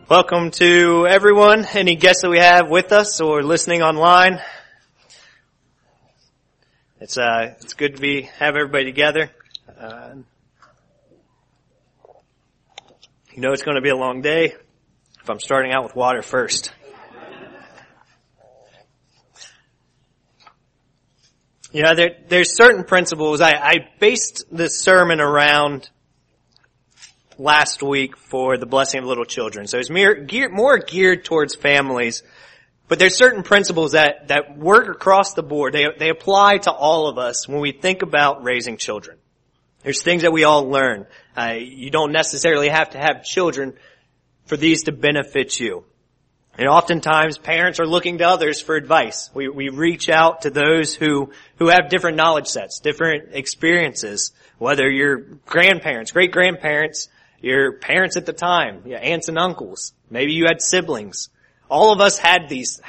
Welcome to everyone, any guests that we have with us or listening online. It's good to have everybody together. You know it's going to be a long day if I'm starting out with water first. You know, there's certain principles. I based this sermon around last week for the blessing of little children. So it's more geared towards families. But there's certain principles that work across the board. They apply to all of us when we think about raising children. There's things that we all learn. You don't necessarily have to have children for these to benefit you. And oftentimes parents are looking to others for advice. We reach out to those who have different knowledge sets, different experiences, whether you're grandparents, great-grandparents, your parents at the time, your aunts and uncles. Maybe you had siblings. All of us have these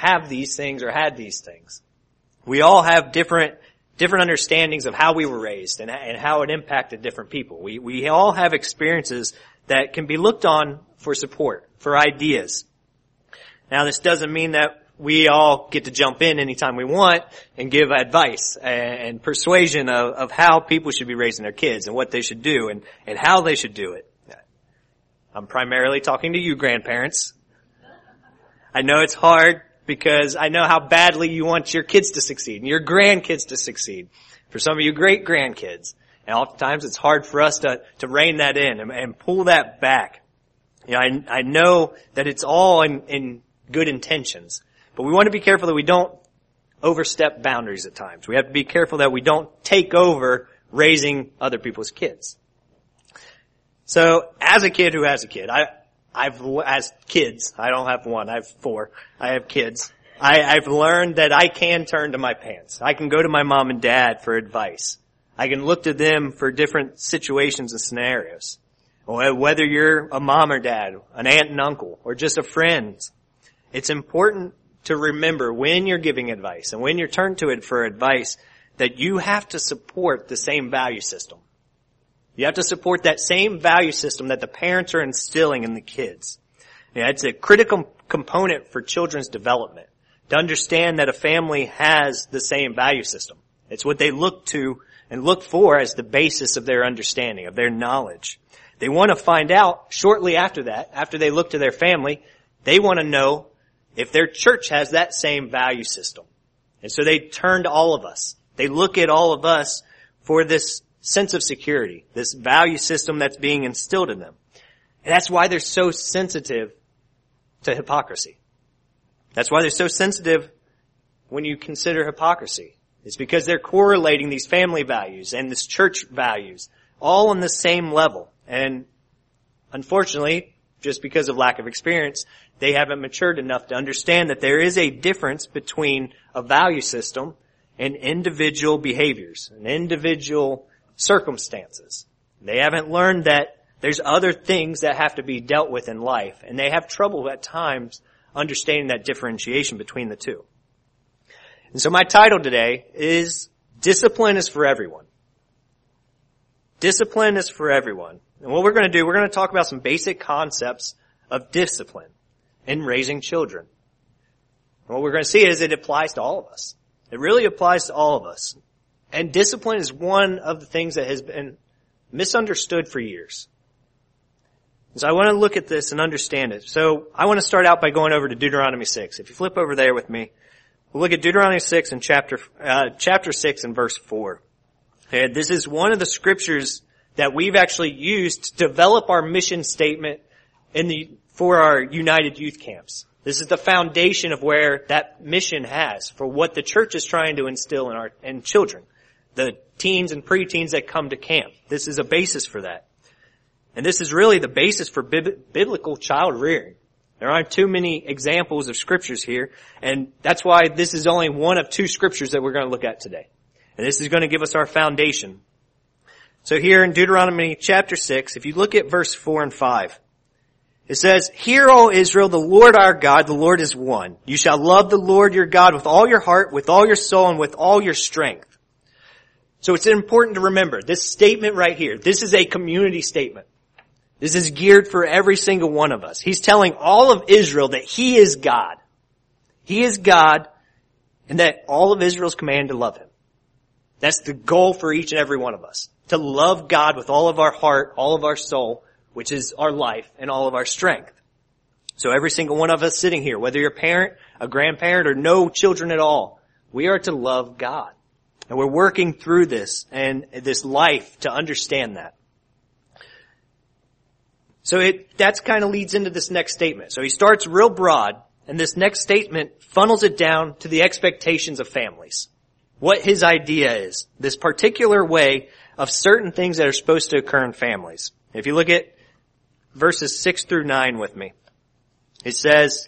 things. We all have different understandings of how we were raised and how it impacted different people. We all have experiences that can be looked on for support, for ideas. Now, this doesn't mean that we all get to jump in anytime we want and give advice and persuasion of how people should be raising their kids and what they should do and how they should do it. I'm primarily talking to you grandparents. I know it's hard because I know how badly you want your kids to succeed and your grandkids to succeed. For some of you great-grandkids. And oftentimes it's hard for us to rein that in and pull that back. You know, I know that it's all in good intentions. But we want to be careful that we don't overstep boundaries at times. We have to be careful that we don't take over raising other people's kids. So, as a kid who has a kid, as kids, I don't have one, I have 4. I have kids. I've learned that I can turn to my parents. I can go to my mom and dad for advice. I can look to them for different situations and scenarios. Whether you're a mom or dad, an aunt and uncle, or just a friend, it's important to remember when you're giving advice and when you're turned to it for advice that you have to support the same value system. You have to support that same value system that the parents are instilling in the kids. Yeah, it's a critical component for children's development to understand that a family has the same value system. It's what they look to and look for as the basis of their understanding, of their knowledge. They want to find out shortly after that, after they look to their family, they want to know if their church has that same value system. And so they turn to all of us. They look at all of us for this sense of security, this value system that's being instilled in them. And that's why they're so sensitive to hypocrisy. That's why they're so sensitive when you consider hypocrisy. It's because they're correlating these family values and this church values all on the same level. And unfortunately, just because of lack of experience, they haven't matured enough to understand that there is a difference between a value system and individual behaviors and individual circumstances. They haven't learned that there's other things that have to be dealt with in life, and they have trouble at times understanding that differentiation between the two. And so my title today is Discipline is for Everyone. Discipline is for everyone. And what we're going to do, we're going to talk about some basic concepts of discipline in raising children. And what we're going to see is it applies to all of us. It really applies to all of us. And discipline is one of the things that has been misunderstood for years. So I want to look at this and understand it. So I want to start out by going over to Deuteronomy 6. If you flip over there with me, we'll look at Deuteronomy 6 and chapter 6 and verse 4. And this is one of the scriptures that we've actually used to develop our mission statement for our United Youth Camps. This is the foundation of where that mission has for what the church is trying to instill in children. The teens and preteens that come to camp. This is a basis for that. And this is really the basis for biblical child rearing. There aren't too many examples of scriptures here, and that's why this is only one of 2 scriptures that we're going to look at today. And this is going to give us our foundation. So here in Deuteronomy chapter 6, if you look at verse 4 and 5, it says, "Hear, O Israel, the Lord our God, the Lord is one. You shall love the Lord your God with all your heart, with all your soul, and with all your strength." So it's important to remember this statement right here. This is a community statement. This is geared for every single one of us. He's telling all of Israel that He is God. He is God, and that all of Israel's commanded to love Him. That's the goal for each and every one of us. To love God with all of our heart, all of our soul, which is our life, and all of our strength. So every single one of us sitting here, whether you're a parent, a grandparent, or no children at all, we are to love God. And we're working through this and this life to understand that. So that's kind of leads into this next statement. So he starts real broad, and this next statement funnels it down to the expectations of families. What his idea is. This particular way of certain things that are supposed to occur in families. If you look at verses 6 through 9 with me, it says,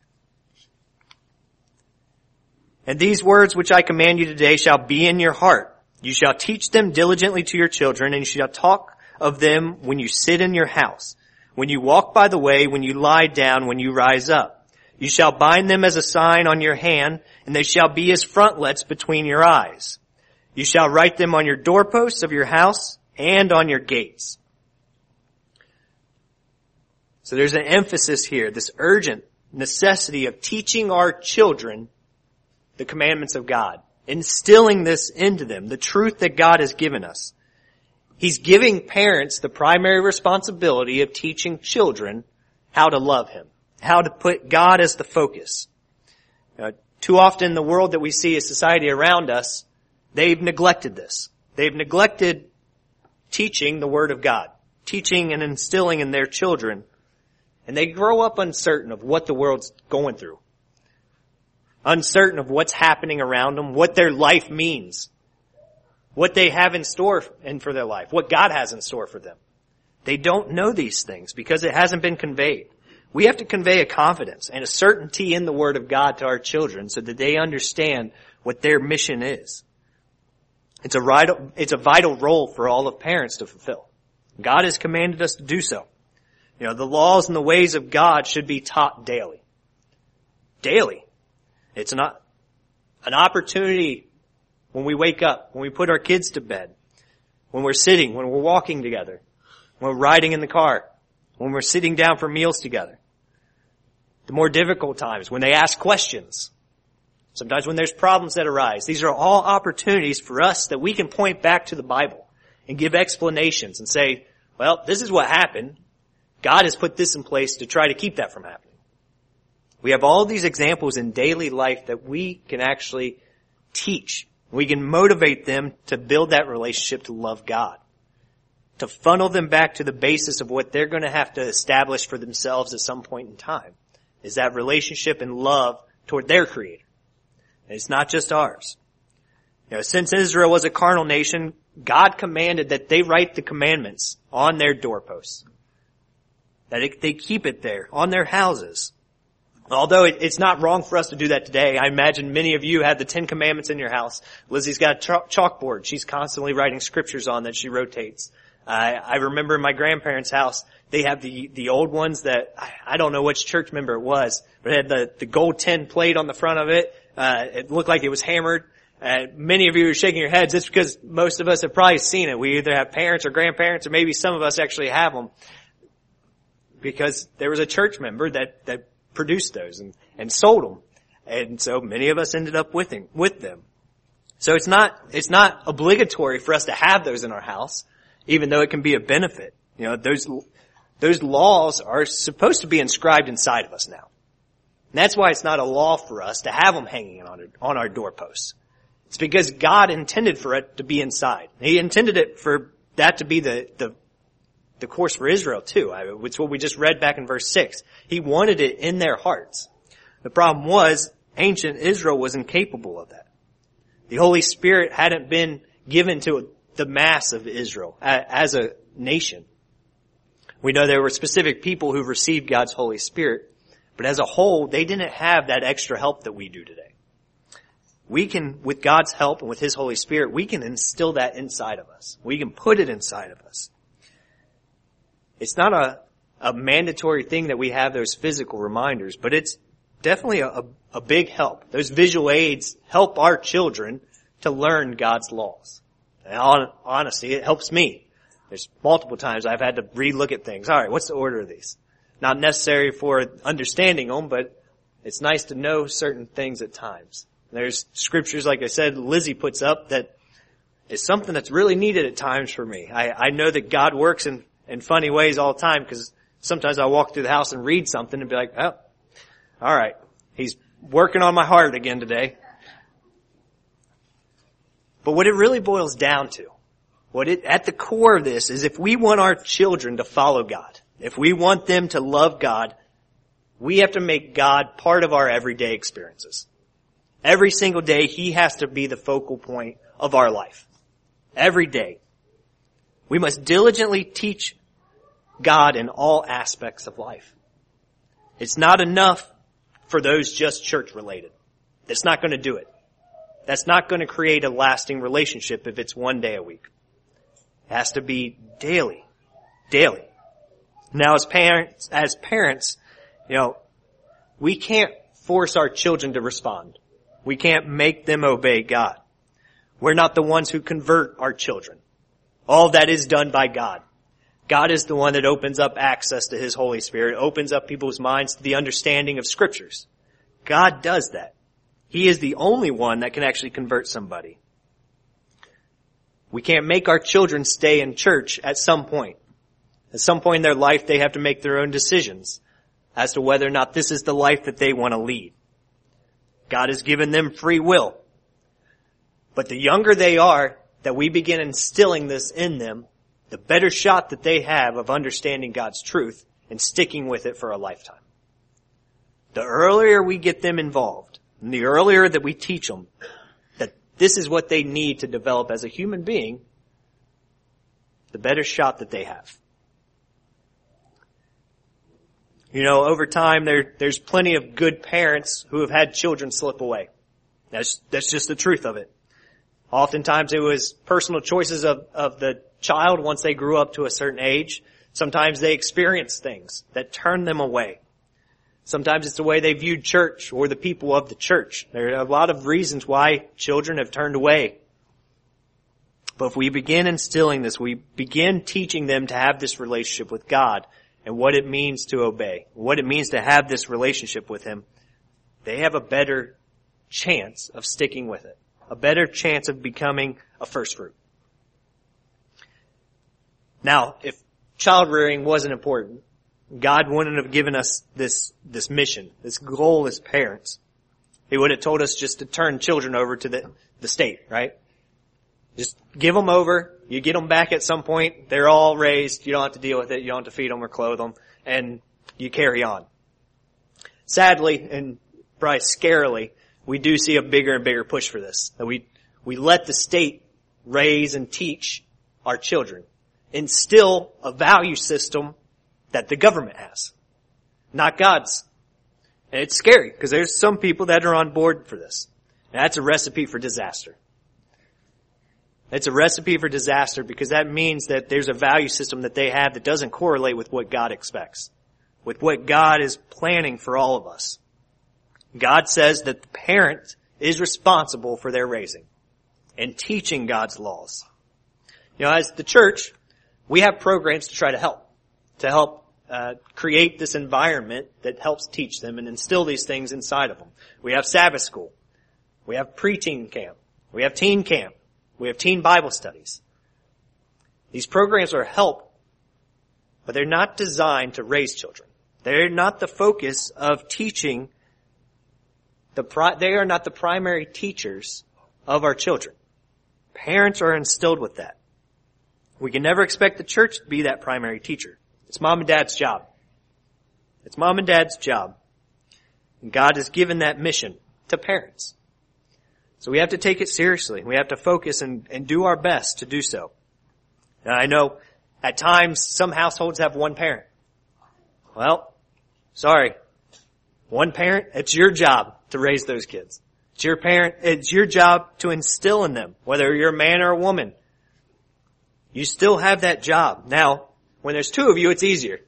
"And these words which I command you today shall be in your heart. You shall teach them diligently to your children, and you shall talk of them when you sit in your house, when you walk by the way, when you lie down, when you rise up. You shall bind them as a sign on your hand, and they shall be as frontlets between your eyes. You shall write them on your doorposts of your house and on your gates." So there's an emphasis here, this urgent necessity of teaching our children the commandments of God, instilling this into them, the truth that God has given us. He's giving parents the primary responsibility of teaching children how to love Him, how to put God as the focus. Too often in the world that we see as society around us, they've neglected this. They've neglected teaching the Word of God, teaching and instilling in their children. And they grow up uncertain of what the world's going through. Uncertain of what's happening around them, what their life means, what they have in store for their life, what God has in store for them. They don't know these things because it hasn't been conveyed. We have to convey a confidence and a certainty in the Word of God to our children so that they understand what their mission is. It's a vital role for all of parents to fulfill. God has commanded us to do so. The laws and the ways of God should be taught daily. Daily. It's not an opportunity when we wake up, when we put our kids to bed, when we're sitting, when we're walking together, when we're riding in the car, when we're sitting down for meals together. The more difficult times, when they ask questions, sometimes when there's problems that arise. These are all opportunities for us that we can point back to the Bible and give explanations and say, well, this is what happened. God has put this in place to try to keep that from happening. We have all these examples in daily life that we can actually teach. We can motivate them to build that relationship to love God, to funnel them back to the basis of what they're going to have to establish for themselves at some point in time, is that relationship and love toward their Creator. And it's not just ours. Since Israel was a carnal nation, God commanded that they write the commandments on their doorposts, that they keep it there, on their houses. Although it's not wrong for us to do that today. I imagine many of you have the 10 Commandments in your house. Lizzie's got a chalkboard she's constantly writing scriptures on that she rotates. I remember in my grandparents' house, they have the old ones that, I don't know which church member it was, but it had the gold tin plate on the front of it. It looked like it was hammered. Many of you are shaking your heads. It's because most of us have probably seen it. We either have parents or grandparents, or maybe some of us actually have them. Because there was a church member that produced those and sold them. And so many of us ended up with them. So it's not obligatory for us to have those in our house, even though it can be a benefit. Those laws are supposed to be inscribed inside of us now. And that's why it's not a law for us to have them hanging on our doorposts. It's because God intended for it to be inside. He intended it for that to be the course for Israel too. It's what we just read back in verse 6. He wanted it in their hearts. The problem was, ancient Israel was incapable of that. The Holy Spirit hadn't been given to the mass of Israel as a nation. We know there were specific people who received God's Holy Spirit, but as a whole, they didn't have that extra help that we do today. We can, with God's help and with His Holy Spirit, we can instill that inside of us. We can put it inside of us. It's not a mandatory thing that we have those physical reminders, but it's definitely a big help. Those visual aids help our children to learn God's laws. And honestly, it helps me. There's multiple times I've had to relook at things. All right, what's the order of these? Not necessary for understanding them, but it's nice to know certain things at times. There's scriptures, like I said, Lizzie puts up that is something that's really needed at times for me. I know that God works in funny ways all the time, because sometimes I walk through the house and read something and be like, oh, all right, he's working on my heart again today. But what it really boils down to, at the core of this is, if we want our children to follow God, if we want them to love God, we have to make God part of our everyday experiences. Every single day, He has to be the focal point of our life. Every day. We must diligently teach God in all aspects of life. It's not enough for those just church related. That's not going to do it. That's not going to create a lasting relationship if it's one day a week. It has to be daily. Daily. Now as parents, we can't force our children to respond. We can't make them obey God. We're not the ones who convert our children. All of that is done by God. God is the one that opens up access to His Holy Spirit, opens up people's minds to the understanding of Scriptures. God does that. He is the only one that can actually convert somebody. We can't make our children stay in church at some point. At some point in their life, they have to make their own decisions as to whether or not this is the life that they want to lead. God has given them free will. But the younger they are, that we begin instilling this in them, the better shot that they have of understanding God's truth and sticking with it for a lifetime. The earlier we get them involved, and the earlier that we teach them that this is what they need to develop as a human being, the better shot that they have. Over time, there's plenty of good parents who have had children slip away. That's just the truth of it. Oftentimes it was personal choices of the child once they grew up to a certain age. Sometimes they experienced things that turned them away. Sometimes it's the way they viewed church or the people of the church. There are a lot of reasons why children have turned away. But if we begin instilling this, we begin teaching them to have this relationship with God and what it means to obey, what it means to have this relationship with Him, they have a better chance of sticking with it, a better chance of becoming a first fruit. Now, if child rearing wasn't important, God wouldn't have given us this mission, this goal as parents. He would have told us just to turn children over to the state, right? Just give them over. You get them back at some point. They're all raised. You don't have to deal with it. You don't have to feed them or clothe them. And you carry on. Sadly, and probably scarily, we do see a bigger and bigger push for this. That we let the state raise and teach our children. Instill a value system that the government has. Not God's. And it's scary because there's some people that are on board for this. And that's a recipe for disaster. It's a recipe for disaster because that means that there's a value system that they have that doesn't correlate with what God expects, with what God is planning for all of us. God says that the parent is responsible for their raising and teaching God's laws. As the church, we have programs to try to help create this environment that helps teach them and instill these things inside of them. We have Sabbath school. We have preteen camp. We have teen camp. We have teen Bible studies. These programs are help, but they're not designed to raise children. They're not the focus of teaching. They are not the primary teachers of our children. Parents are instilled with that. We can never expect the church to be that primary teacher. It's mom and dad's job. It's mom and dad's job. And God has given that mission to parents. So we have to take it seriously. We have to focus and do our best to do so. And I know at times some households have one parent. Well, sorry. One parent, it's your job to raise those kids. It's your job to instill in them, whether you're a man or a woman. You still have that job. Now, when there's two of you, it's easier.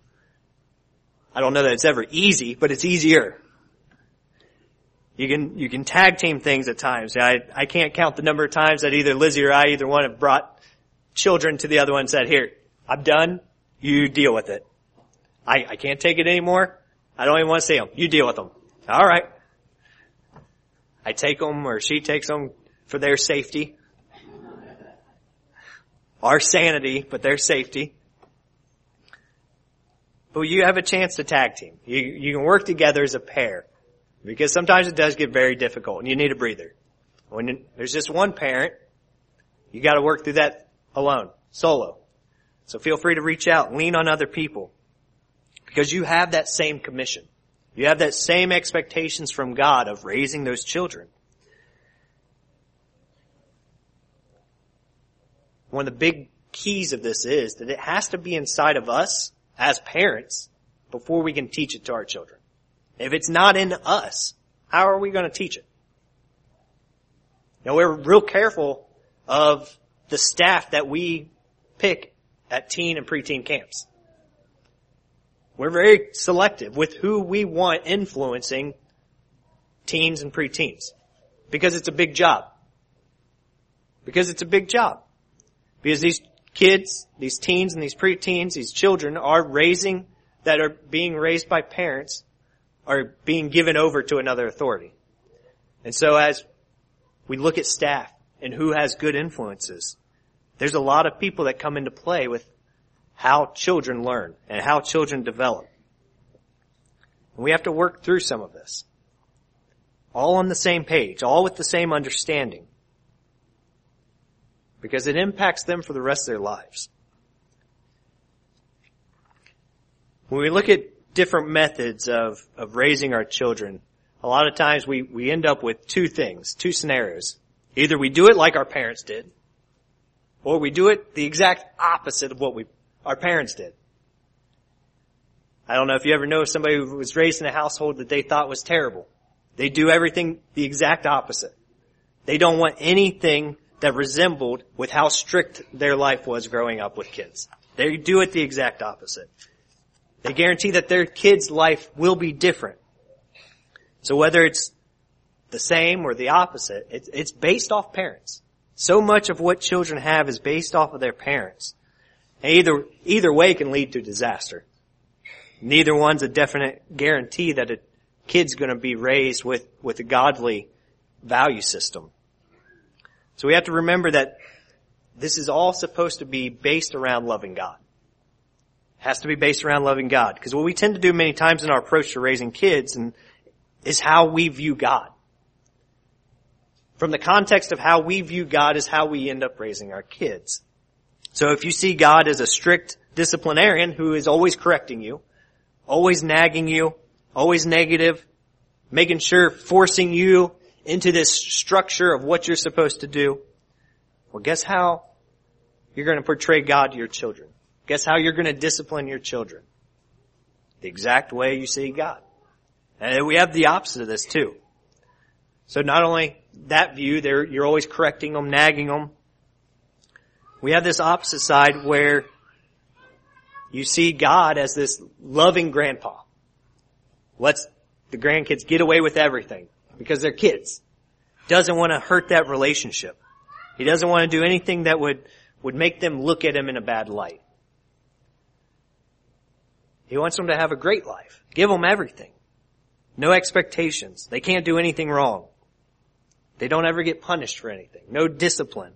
I don't know that it's ever easy, but it's easier. You can tag team things at times. I can't count the number of times that either Lizzie or either one have brought children to the other one and said, here, I'm done. You deal with it. I can't take it anymore. I don't even want to see them. You deal with them. All right. I take them, or she takes them for their safety. Our sanity, but their safety. But you have a chance to tag team. You can work together as a pair. Because sometimes it does get very difficult and you need a breather. When there's just one parent, you gotta work through that alone, solo. So feel free to reach out and lean on other people. Because you have that same commission. You have that same expectations from God of raising those children. One of the big keys of this is that it has to be inside of us as parents before we can teach it to our children. If it's not in us, how are we going to teach it? We're real careful of the staff that we pick at teen and preteen camps. We're very selective with who we want influencing teens and preteens. Because it's a big job. Because these kids, these teens and these preteens, these children are being raised by parents, are being given over to another authority. And so as we look at staff and who has good influences, there's a lot of people that come into play with how children learn and how children develop. And we have to work through some of this. All on the same page, all with the same understanding. Because it impacts them for the rest of their lives. When we look at different methods of raising our children, a lot of times we end up with two scenarios. Either we do it like our parents did, or we do it the exact opposite of what our parents did. I don't know if you ever know somebody who was raised in a household that they thought was terrible. They do everything the exact opposite. They don't want anything that resembled with how strict their life was growing up with kids. They do it the exact opposite. They guarantee that their kids' life will be different. So whether it's the same or the opposite, it's based off parents. So much of what children have is based off of their parents. And either way can lead to disaster. Neither one's a definite guarantee that a kid's going to be raised with a godly value system. So we have to remember that this is all supposed to be based around loving God. It has to be based around loving God. Because what we tend to do many times in our approach to raising kids is how we view God. From the context of how we view God is how we end up raising our kids. So if you see God as a strict disciplinarian who is always correcting you, always nagging you, always negative, making sure, forcing you into this structure of what you're supposed to do, well, guess how you're going to portray God to your children? Guess how you're going to discipline your children? The exact way you see God. And we have the opposite of this too. So not only that view, you're always correcting them, nagging them. We have this opposite side where you see God as this loving grandpa. Lets the grandkids get away with everything because they're kids. Doesn't want to hurt that relationship. He doesn't want to do anything that would make them look at him in a bad light. He wants them to have a great life. Give them everything. No expectations. They can't do anything wrong. They don't ever get punished for anything. No discipline.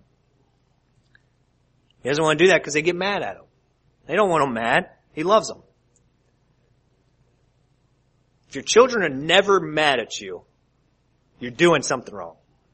He doesn't want to do that because they get mad at him. They don't want him mad. He loves them. If your children are never mad at you, you're doing something wrong.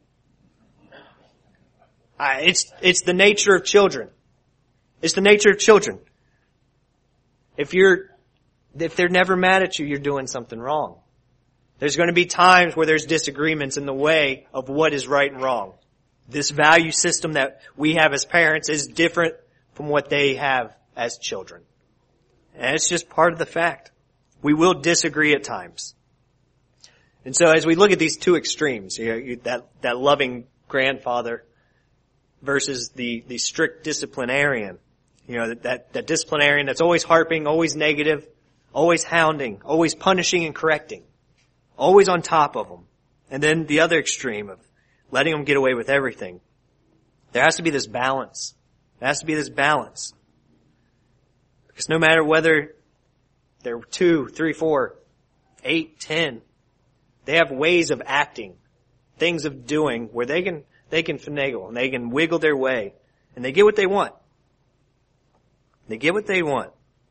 It's the nature of children. It's the nature of children. If they're never mad at you, you're doing something wrong. There's going to be times where there's disagreements in the way of what is right and wrong. This value system that we have as parents is different from what they have as children. And it's just part of the fact. We will disagree at times. And so as we look at these two extremes, that loving grandfather versus the strict disciplinarian, that disciplinarian that's always harping, always negative, always hounding, always punishing and correcting, always on top of them. And then the other extreme of letting them get away with everything. There has to be this balance There has to be this balance. Because no matter whether they're 2, 3, 4, 8, 10, they have ways of acting, things of doing where they can finagle and they can wiggle their way and they get what they want. They get what they want.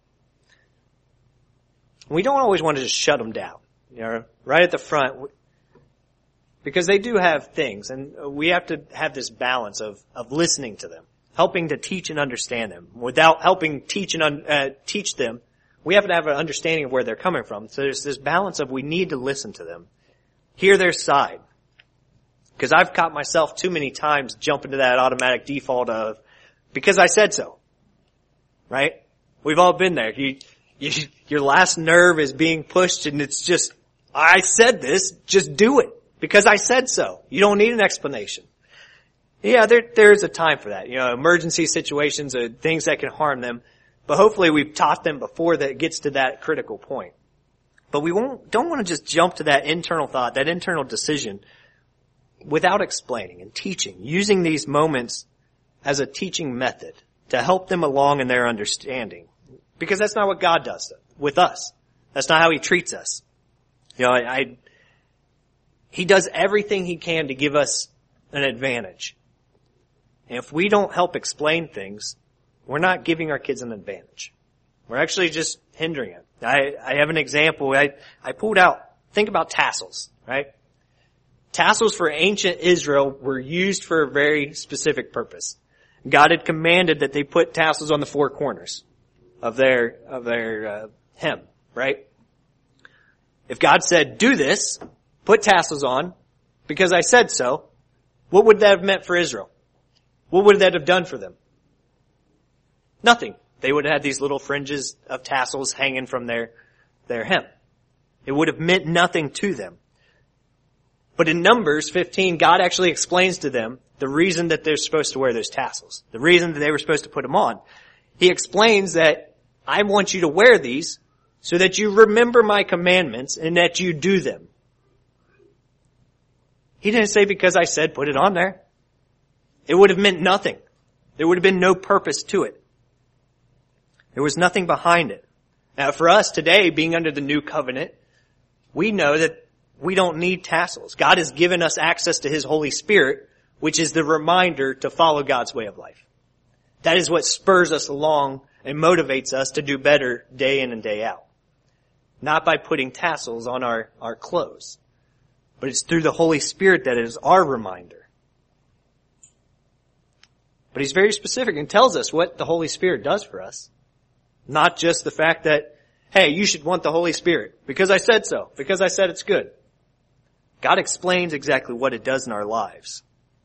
We don't always want to just shut them down, right at the front, because they do have things, and we have to have this balance of listening to them, helping to teach and understand them. Without helping teach them, we have to have an understanding of where they're coming from. So there's this balance of we need to listen to them, hear their side. Because I've caught myself too many times jump into that automatic default of, because I said so. Right? We've all been there. Your last nerve is being pushed and it's just, I said this, just do it. Because I said so. You don't need an explanation. Yeah, there's a time for that. Emergency situations are things that can harm them. But hopefully we've taught them before that it gets to that critical point. But we don't want to just jump to that internal thought, that internal decision without explaining and teaching, using these moments as a teaching method to help them along in their understanding. Because that's not what God does with us. That's not how He treats us. He does everything He can to give us an advantage. And if we don't help explain things, we're not giving our kids an advantage. We're actually just hindering it. I have an example. I pulled out, think about tassels, right? Tassels for ancient Israel were used for a very specific purpose. God had commanded that they put tassels on the four corners of their hem, right? If God said, do this, put tassels on, because I said so, what would that have meant for Israel? What would that have done for them? Nothing. They would have had these little fringes of tassels hanging from their hem. It would have meant nothing to them. But in Numbers 15, God actually explains to them the reason that they're supposed to wear those tassels. The reason that they were supposed to put them on. He explains that I want you to wear these so that you remember my commandments and that you do them. He didn't say because I said put it on there. It would have meant nothing. There would have been no purpose to it. There was nothing behind it. Now for us today, being under the new covenant, we know that we don't need tassels. God has given us access to His Holy Spirit, which is the reminder to follow God's way of life. That is what spurs us along and motivates us to do better day in and day out. Not by putting tassels on our clothes, but it's through the Holy Spirit that is our reminder. But He's very specific and tells us what the Holy Spirit does for us. Not just the fact that, hey, you should want the Holy Spirit because I said so, because I said it's good. God explains exactly what it does in our lives.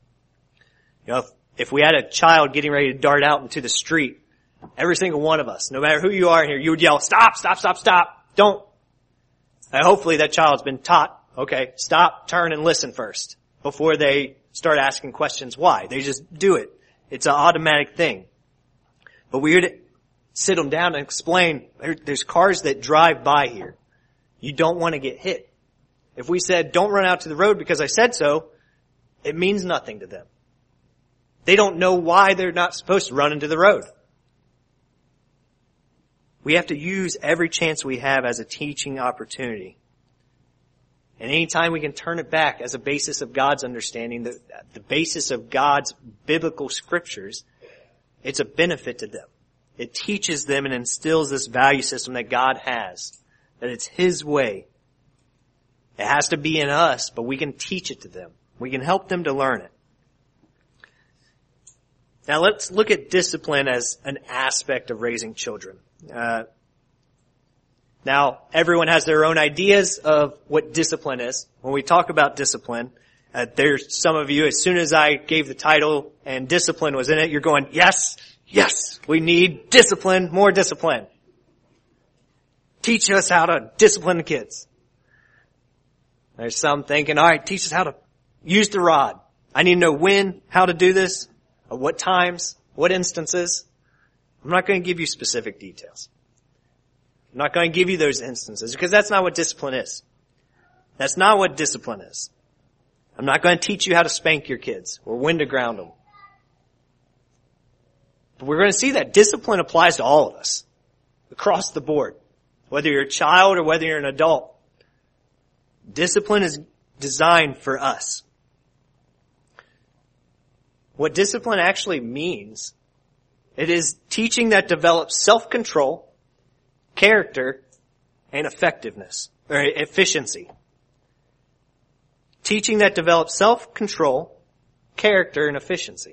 If we had a child getting ready to dart out into the street, every single one of us, no matter who you are in here, you would yell, stop, stop, stop, stop, don't. And hopefully that child's been taught, okay, stop, turn, and listen first before they start asking questions why. They just do it. It's an automatic thing. But we would sit them down and explain, there's cars that drive by here. You don't want to get hit. If we said, don't run out to the road because I said so, it means nothing to them. They don't know why they're not supposed to run into the road. We have to use every chance we have as a teaching opportunity. And anytime we can turn it back as a basis of God's understanding, the basis of God's biblical scriptures, it's a benefit to them. It teaches them and instills this value system that God has, that it's His way. It has to be in us, but we can teach it to them. We can help them to learn it. Now let's look at discipline as an aspect of raising children. Now everyone has their own ideas of what discipline is. When we talk about discipline, there's some of you, as soon as I gave the title and discipline was in it, you're going, yes, yes, we need discipline, more discipline. Teach us how to discipline the kids. There's some thinking, all right, teach us how to use the rod. I need to know when, how to do this, at what times, what instances. I'm not going to give you specific details. I'm not going to give you those instances because that's not what discipline is. That's not what discipline is. I'm not going to teach you how to spank your kids or when to ground them. But we're going to see that discipline applies to all of us, across the board. Whether you're a child or whether you're an adult. Discipline is designed for us. What discipline actually means, it is teaching that develops self-control, character, and effectiveness, or efficiency. Teaching that develops self-control, character, and efficiency.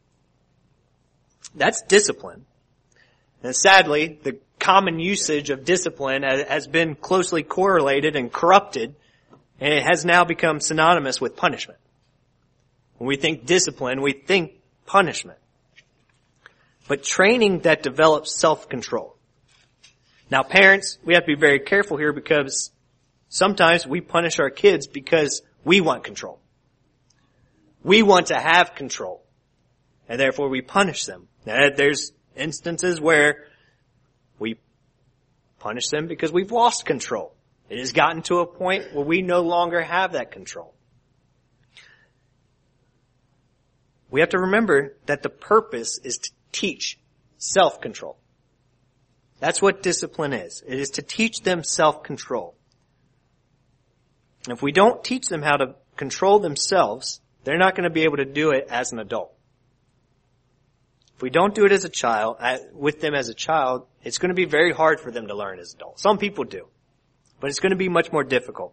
That's discipline. And sadly, the common usage of discipline has been closely correlated and corrupted, and it has now become synonymous with punishment. When we think discipline, we think punishment. But training that develops self-control. Now parents, we have to be very careful here because sometimes we punish our kids because we want control. We want to have control. And therefore we punish them. Now, there's instances where we punish them because we've lost control. It has gotten to a point where we no longer have that control. We have to remember that the purpose is to teach self-control. That's what discipline is. It is to teach them self-control. If we don't teach them how to control themselves, they're not going to be able to do it as an adult. If we don't do it as a child, with them as a child, it's going to be very hard for them to learn as adults. Some people do, but it's going to be much more difficult.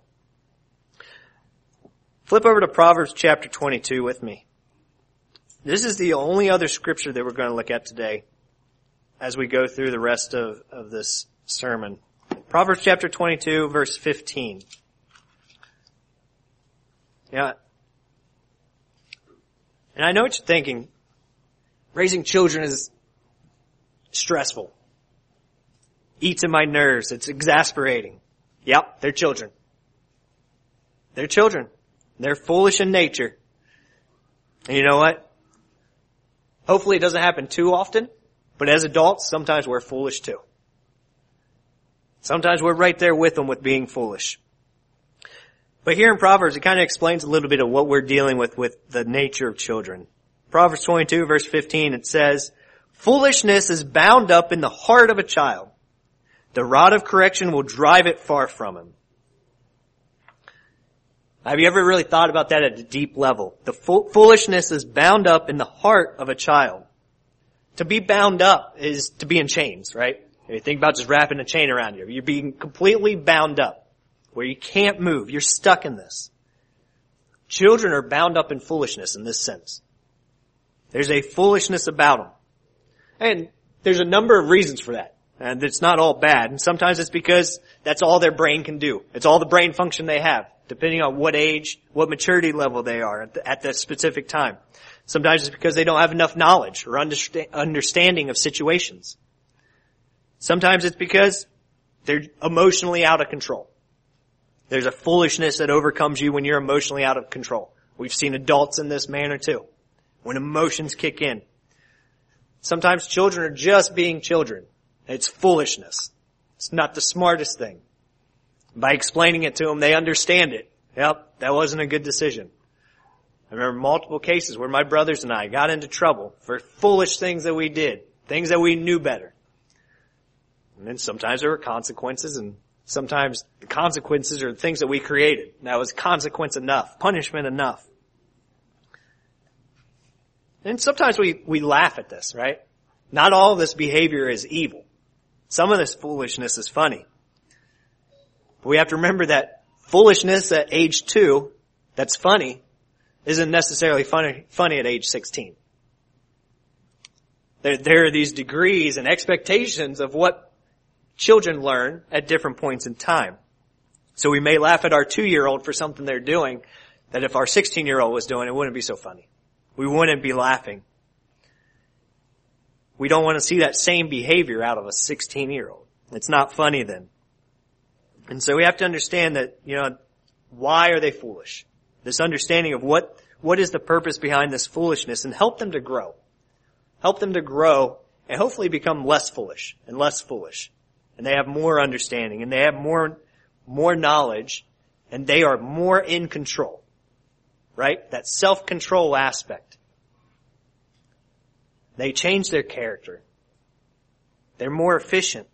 Flip over to Proverbs chapter 22 with me. This is the only other scripture that we're going to look at today as we go through the rest of this sermon. Proverbs chapter 22, verse 15. Yeah. And I know what you're thinking. Raising children is stressful. Eats in my nerves. It's exasperating. Yep, they're children. They're children. They're foolish in nature. And you know what? Hopefully it doesn't happen too often, but as adults, sometimes we're foolish too. Sometimes we're right there with them with being foolish. But here in Proverbs, it kind of explains a little bit of what we're dealing with the nature of children. Proverbs 22 verse 15, it says, "Foolishness is bound up in the heart of a child. The rod of correction will drive it far from him." Have you ever really thought about that at a deep level? The foolishness is bound up in the heart of a child. To be bound up is to be in chains, right? You think about just wrapping a chain around you. You're being completely bound up, where you can't move. You're stuck in this. Children are bound up in foolishness in this sense. There's a foolishness about them. And there's a number of reasons for that. And it's not all bad. And sometimes it's because that's all their brain can do. It's all the brain function they have, depending on what age, what maturity level they are at that specific time. Sometimes it's because they don't have enough knowledge or understanding of situations. Sometimes it's because they're emotionally out of control. There's a foolishness that overcomes you when you're emotionally out of control. We've seen adults in this manner too, when emotions kick in. Sometimes children are just being children. It's foolishness. It's not the smartest thing. By explaining it to them, they understand it. Yep, that wasn't a good decision. I remember multiple cases where my brothers and I got into trouble for foolish things that we did, things that we knew better. And then sometimes there were consequences, and sometimes the consequences are things that we created. That was consequence enough, punishment enough. And sometimes we laugh at this, right? Not all of this behavior is evil. Some of this foolishness is funny. But we have to remember that foolishness at age 2, that's funny, isn't necessarily funny at age 16. There are these degrees and expectations of what children learn at different points in time. So we may laugh at our 2-year-old for something they're doing that if our 16-year-old was doing, it wouldn't be so funny. We wouldn't be laughing. We don't want to see that same behavior out of a 16-year-old. It's not funny then. And so we have to understand that, why are they foolish? This understanding of what is the purpose behind this foolishness, and help them to grow. Help them to grow and hopefully become less foolish and less foolish. And they have more understanding and they have more knowledge and they are more in control. Right? That self-control aspect. They change their character. They're more efficient.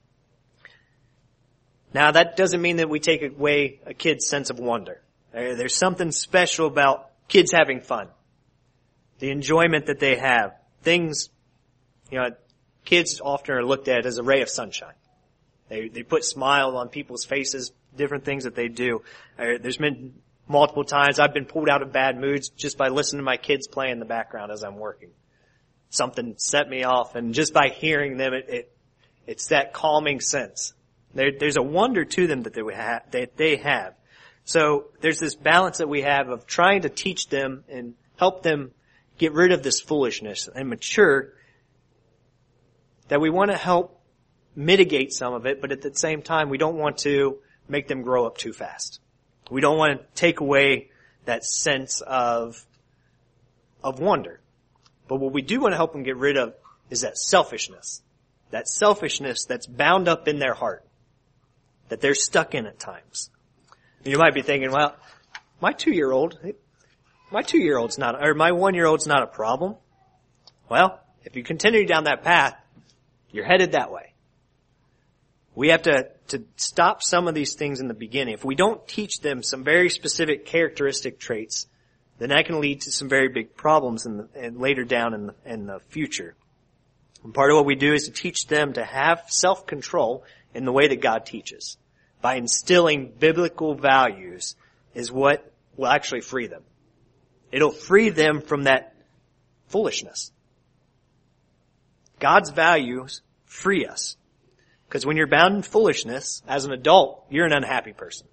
Now, that doesn't mean that we take away a kid's sense of wonder. There's something special about kids having fun. The enjoyment that they have. Things, kids often are looked at as a ray of sunshine. They put smile on people's faces, different things that they do. There's been multiple times I've been pulled out of bad moods just by listening to my kids play in the background as I'm working. Something set me off, and just by hearing them, it's that calming sense. There's a wonder to them that they have. So there's this balance that we have of trying to teach them and help them get rid of this foolishness and mature, that we want to help mitigate some of it, but at the same time, we don't want to make them grow up too fast. We don't want to take away that sense of wonder. But what we do want to help them get rid of is that selfishness that's bound up in their heart, that they're stuck in at times. You might be thinking, well, my 1-year-old's not a problem. Well, if you continue down that path, you're headed that way. We have to stop some of these things in the beginning. If we don't teach them some very specific characteristic traits, then that can lead to some very big problems and later down in the future. And part of what we do is to teach them to have self-control in the way that God teaches. By instilling biblical values is what will actually free them. It'll free them from that foolishness. God's values free us. Because when you're bound in foolishness, as an adult, you're an unhappy person.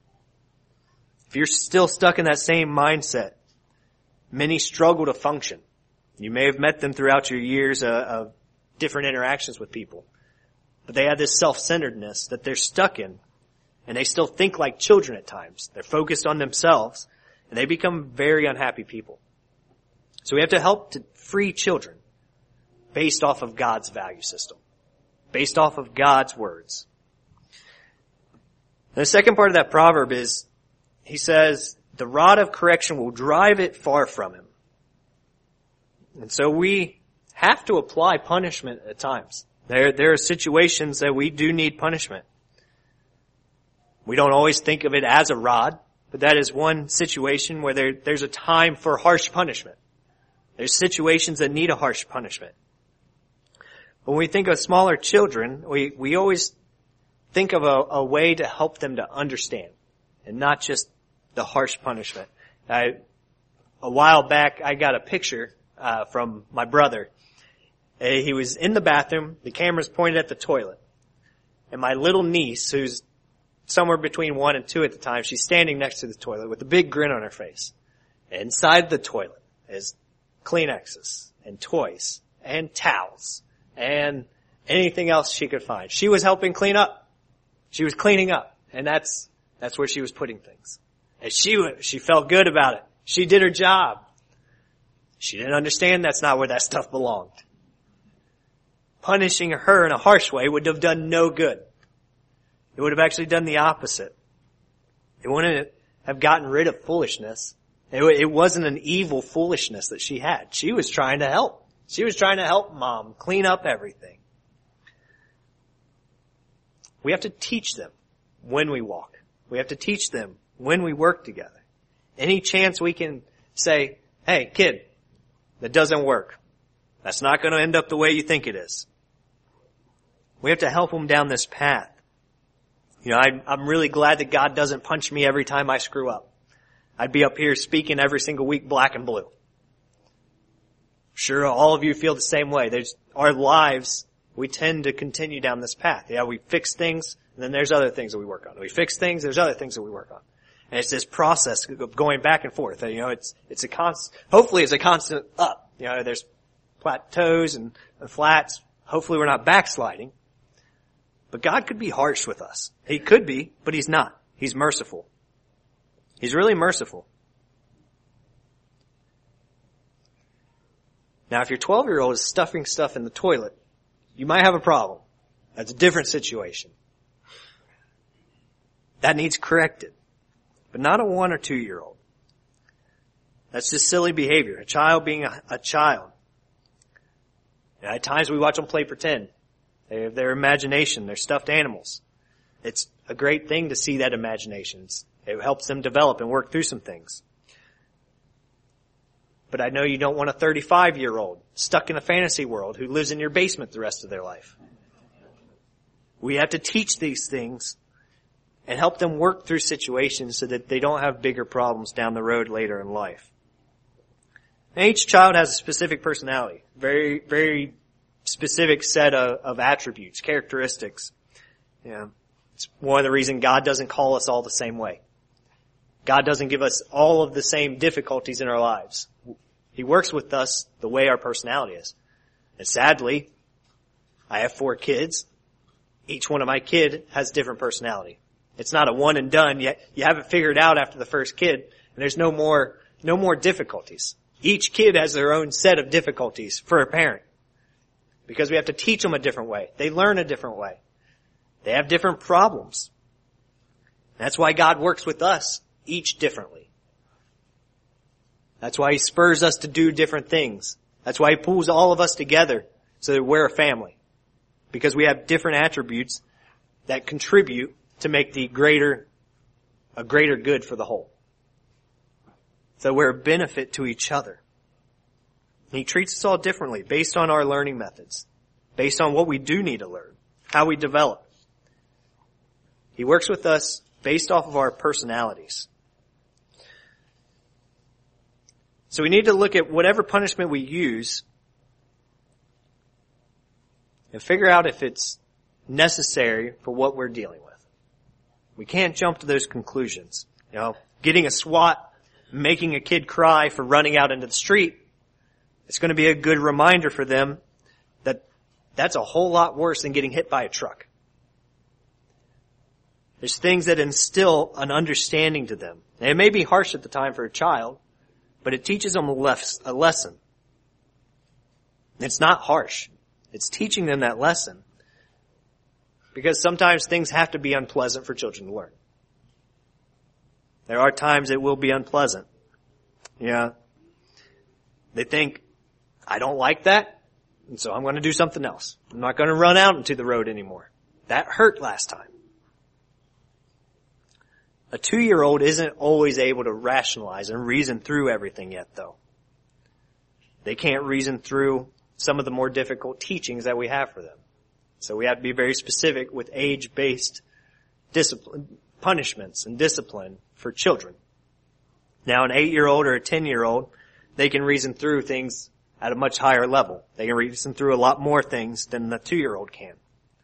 If you're still stuck in that same mindset, many struggle to function. You may have met them throughout your years of different interactions with people. But they have this self-centeredness that they're stuck in. And they still think like children at times. They're focused on themselves. And they become very unhappy people. So we have to help to free children based off of God's value system. Based off of God's words. And the second part of that proverb is, he says, the rod of correction will drive it far from him. And so we have to apply punishment at times. There are situations that we do need punishment. We don't always think of it as a rod, but that is one situation where there's a time for harsh punishment. There's situations that need a harsh punishment. When we think of smaller children, we always think of a way to help them to understand and not just the harsh punishment. A while back, I got a picture from my brother. He was in the bathroom, the camera's pointed at the toilet, and my little niece, who's somewhere between 1 and 2 at the time, she's standing next to the toilet with a big grin on her face. Inside the toilet is Kleenexes and toys and towels and anything else she could find. She was helping clean up. She was cleaning up, and that's where she was putting things. And she felt good about it. She did her job. She didn't understand that's not where that stuff belonged. Punishing her in a harsh way would have done no good. It would have actually done the opposite. It wouldn't have gotten rid of foolishness. It wasn't an evil foolishness that she had. She was trying to help. She was trying to help Mom clean up everything. We have to teach them when we walk. We have to teach them when we work together. Any chance we can say, hey, kid, that doesn't work. That's not going to end up the way you think it is. We have to help them down this path. I'm really glad that God doesn't punch me every time I screw up. I'd be up here speaking every single week black and blue. Sure, all of you feel the same way. Our lives, we tend to continue down this path. Yeah, we fix things, and then there's other things that we work on. We fix things, there's other things that we work on. And it's this process of going back and forth. It's a constant, hopefully it's a constant up. There's plateaus and flats. Hopefully we're not backsliding. But God could be harsh with us. He could be, but He's not. He's merciful. He's really merciful. Now, if your 12-year-old is stuffing stuff in the toilet, you might have a problem. That's a different situation. That needs corrected. But not a 1 or 2-year-old. That's just silly behavior. A child being a child. And at times we watch them play pretend. They have their imagination, their stuffed animals. It's a great thing to see that imagination. It helps them develop and work through some things. But I know you don't want a 35-year-old stuck in a fantasy world who lives in your basement the rest of their life. We have to teach these things and help them work through situations so that they don't have bigger problems down the road later in life. And each child has a specific personality, very, very specific set of attributes, characteristics. It's one of the reasons God doesn't call us all the same way. God doesn't give us all of the same difficulties in our lives. He works with us the way our personality is. And sadly, I have 4 kids. Each one of my kid has different personality. It's not a one and done. You haven't figured out after the first kid, and there's no more difficulties. Each kid has their own set of difficulties for a parent. Because we have to teach them a different way. They learn a different way. They have different problems. That's why God works with us each differently. That's why He spurs us to do different things. That's why He pulls all of us together so that we're a family. Because we have different attributes that contribute to make a greater good for the whole. So we're a benefit to each other. And He treats us all differently based on our learning methods, based on what we do need to learn, how we develop. He works with us based off of our personalities. So we need to look at whatever punishment we use and figure out if it's necessary for what we're dealing with. We can't jump to those conclusions. Getting a swat, making a kid cry for running out into the street, it's going to be a good reminder for them that that's a whole lot worse than getting hit by a truck. There's things that instill an understanding to them. And it may be harsh at the time for a child, but it teaches them a lesson. It's not harsh. It's teaching them that lesson. Because sometimes things have to be unpleasant for children to learn. There are times it will be unpleasant. They think, I don't like that, and so I'm going to do something else. I'm not going to run out into the road anymore. That hurt last time. A 2-year-old isn't always able to rationalize and reason through everything yet, though. They can't reason through some of the more difficult teachings that we have for them. So we have to be very specific with age-based discipline, punishments and discipline for children. Now, an 8-year-old or a 10-year-old, they can reason through things at a much higher level. They can reason through a lot more things than the 2-year-old can.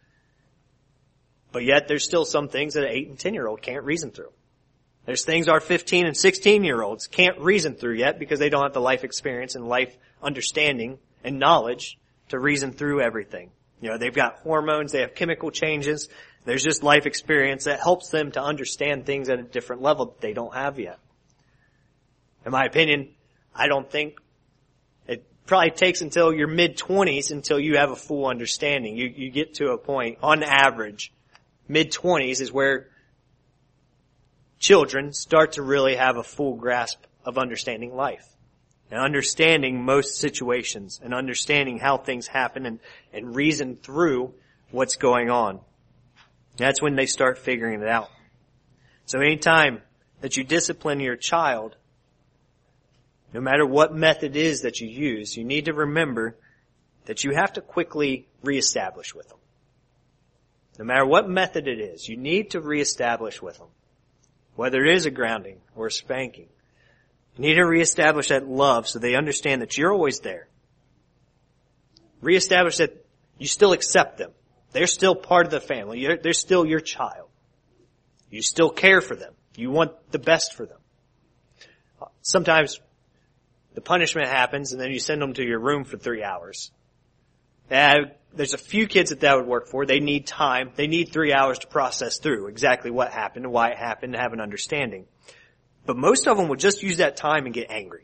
But yet, there's still some things that an 8 and 10-year-old can't reason through. There's things our 15 and 16-year-olds can't reason through yet because they don't have the life experience and life understanding and knowledge to reason through everything. They've got hormones, they have chemical changes. There's just life experience that helps them to understand things at a different level that they don't have yet. In my opinion, I don't think it probably takes until your mid-20s until you have a full understanding. You get to a point, on average, mid-20s is where children start to really have a full grasp of understanding life and understanding most situations and understanding how things happen and reason through what's going on. That's when they start figuring it out. So anytime that you discipline your child, no matter what method it is that you use, you need to remember that you have to quickly reestablish with them. No matter what method it is, you need to reestablish with them. Whether it is a grounding or a spanking. You need to reestablish that love so they understand that you're always there. Reestablish that you still accept them. They're still part of the family. They're still your child. You still care for them. You want the best for them. Sometimes the punishment happens and then you send them to your room for 3 hours. There's a few kids that would work for. They need time. They need 3 hours to process through exactly what happened and why it happened and have an understanding. But most of them will just use that time and get angry.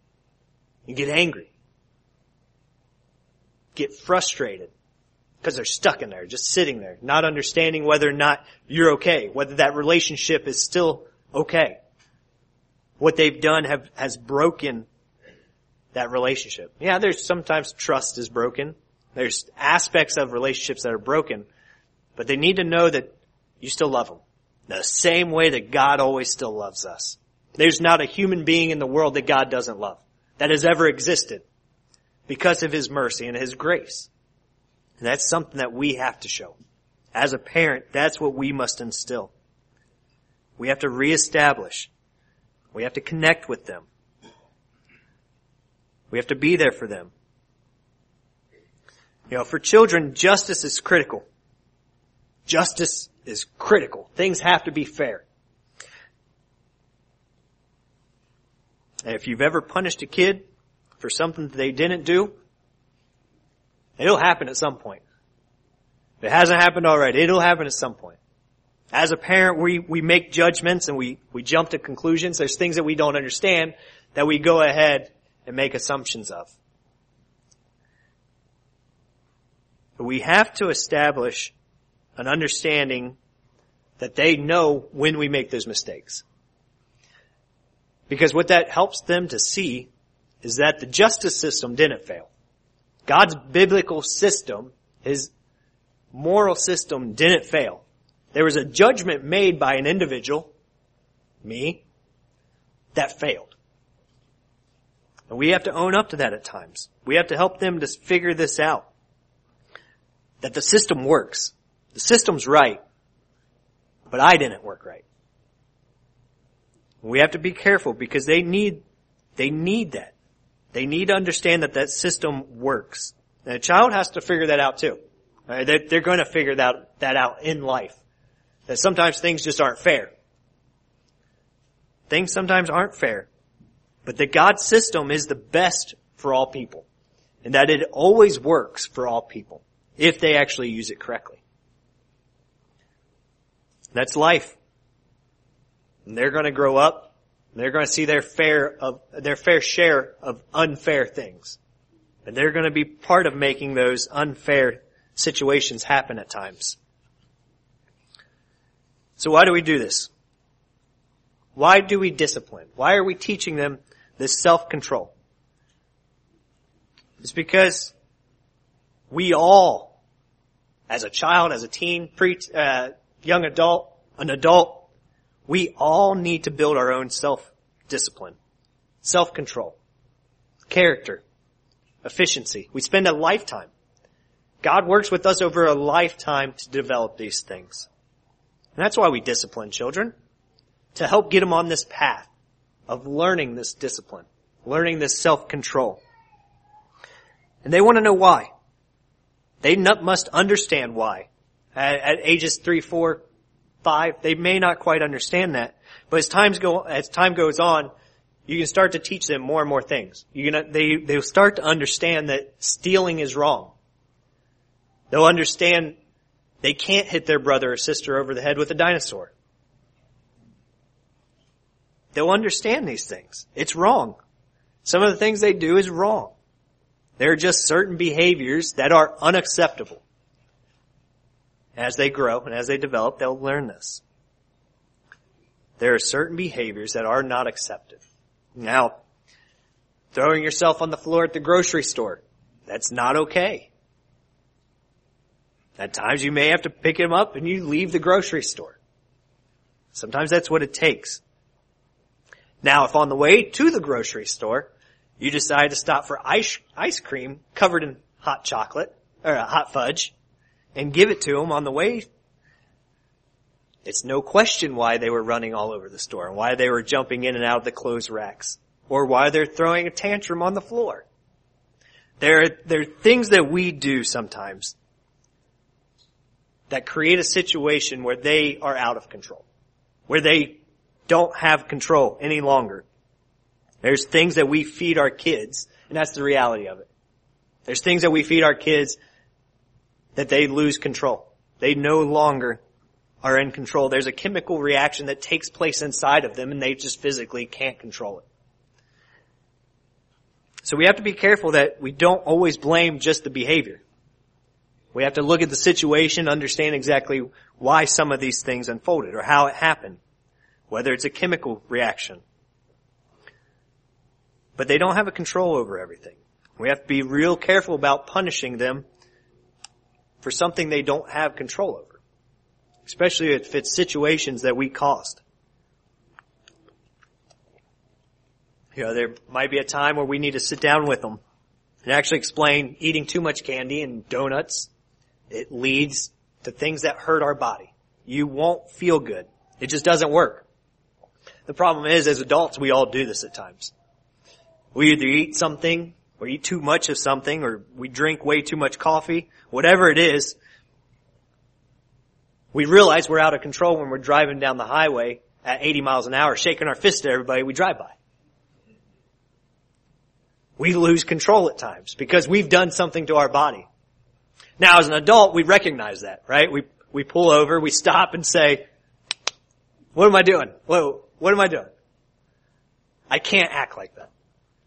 Get frustrated. Because they're stuck in there, just sitting there, not understanding whether or not you're okay, whether that relationship is still okay. What they've done has broken that relationship. Yeah, there's sometimes trust is broken. There's aspects of relationships that are broken, but they need to know that you still love them. The same way that God always still loves us. There's not a human being in the world that God doesn't love, that has ever existed, because of His mercy and His grace. And that's something that we have to show. As a parent, that's what we must instill. We have to reestablish. We have to connect with them. We have to be there for them. For children, justice is critical. Justice is critical. Things have to be fair. And if you've ever punished a kid for something that they didn't do, it'll happen at some point. If it hasn't happened already, it'll happen at some point. As a parent, we make judgments and we jump to conclusions. There's things that we don't understand that we go ahead and make assumptions of. But we have to establish an understanding that they know when we make those mistakes. Because what that helps them to see is that the justice system didn't fail. God's biblical system, His moral system didn't fail. There was a judgment made by an individual, me, that failed. And we have to own up to that at times. We have to help them to figure this out. That the system works. The system's right. But I didn't work right. We have to be careful because they need that. They need to understand that system works. And a child has to figure that out too. Right? They're going to figure that out in life. That sometimes things just aren't fair. Things sometimes aren't fair. But that God's system is the best for all people. And that it always works for all people. If they actually use it correctly. That's life. And they're going to grow up. And they're going to see their fair share of unfair things. And they're going to be part of making those unfair situations happen at times. So why do we do this? Why do we discipline? Why are we teaching them this self-control? It's because we all, as a child, as a teen, young adult, an adult, we all need to build our own self-discipline, self-control, character, efficiency. We spend a lifetime. God works with us over a lifetime to develop these things. And that's why we discipline children, to help get them on this path of learning this discipline, learning this self-control. And they want to know why. They must understand why. At ages 3, 4, 5, they may not quite understand that. But as time goes on, you can start to teach them more and more things. They'll start to understand that stealing is wrong. They'll understand they can't hit their brother or sister over the head with a dinosaur. They'll understand these things. It's wrong. Some of the things they do is wrong. There are just certain behaviors that are unacceptable. As they grow and as they develop, they'll learn this. There are certain behaviors that are not accepted. Now, throwing yourself on the floor at the grocery store, that's not okay. At times you may have to pick him up and you leave the grocery store. Sometimes that's what it takes. Now, if on the way to the grocery store, you decide to stop for ice cream covered in hot chocolate, or hot fudge, and give it to him on the way, it's no question why they were running all over the store, and why they were jumping in and out of the clothes racks, or why they're throwing a tantrum on the floor. There are things that we do sometimes that create a situation where they are out of control, where they don't have control any longer. There's things that we feed our kids, and that's the reality of it. There's things that we feed our kids that they lose control. They no longer are in control. There's a chemical reaction that takes place inside of them, and they just physically can't control it. So we have to be careful that we don't always blame just the behavior. We have to look at the situation, understand exactly why some of these things unfolded or how it happened, whether it's a chemical reaction. But they don't have a control over everything. We have to be real careful about punishing them for something they don't have control over, especially if it's situations that we caused. There might be a time where we need to sit down with them and actually explain eating too much candy and donuts, it leads to things that hurt our body. You won't feel good. It just doesn't work. The problem is, as adults, we all do this at times. We either eat something, or eat too much of something, or we drink way too much coffee, whatever it is. We realize we're out of control when we're driving down the highway at 80 miles an hour, shaking our fist at everybody we drive by. We lose control at times because we've done something to our body. Now, as an adult, we recognize that, right? We pull over, we stop and say, what am I doing? Whoa, what am I doing? I can't act like that.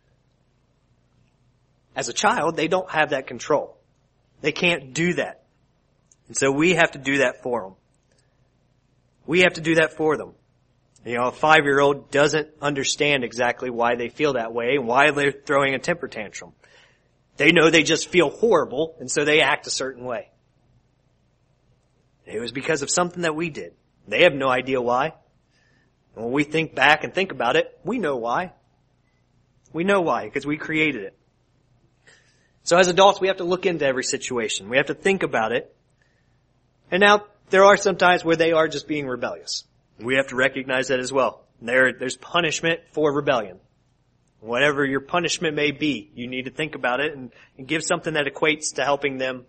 As a child, they don't have that control. They can't do that. And so we have to do that for them. We have to do that for them. A 5-year-old doesn't understand exactly why they feel that way and why they're throwing a temper tantrum. They know they just feel horrible, and so they act a certain way. It was because of something that we did. They have no idea why. And when we think back and think about it, we know why. We know why, because we created it. So as adults, we have to look into every situation. We have to think about it. And now, there are some times where they are just being rebellious. We have to recognize that as well. There's punishment for rebellion. Whatever your punishment may be, you need to think about it and give something that equates to helping them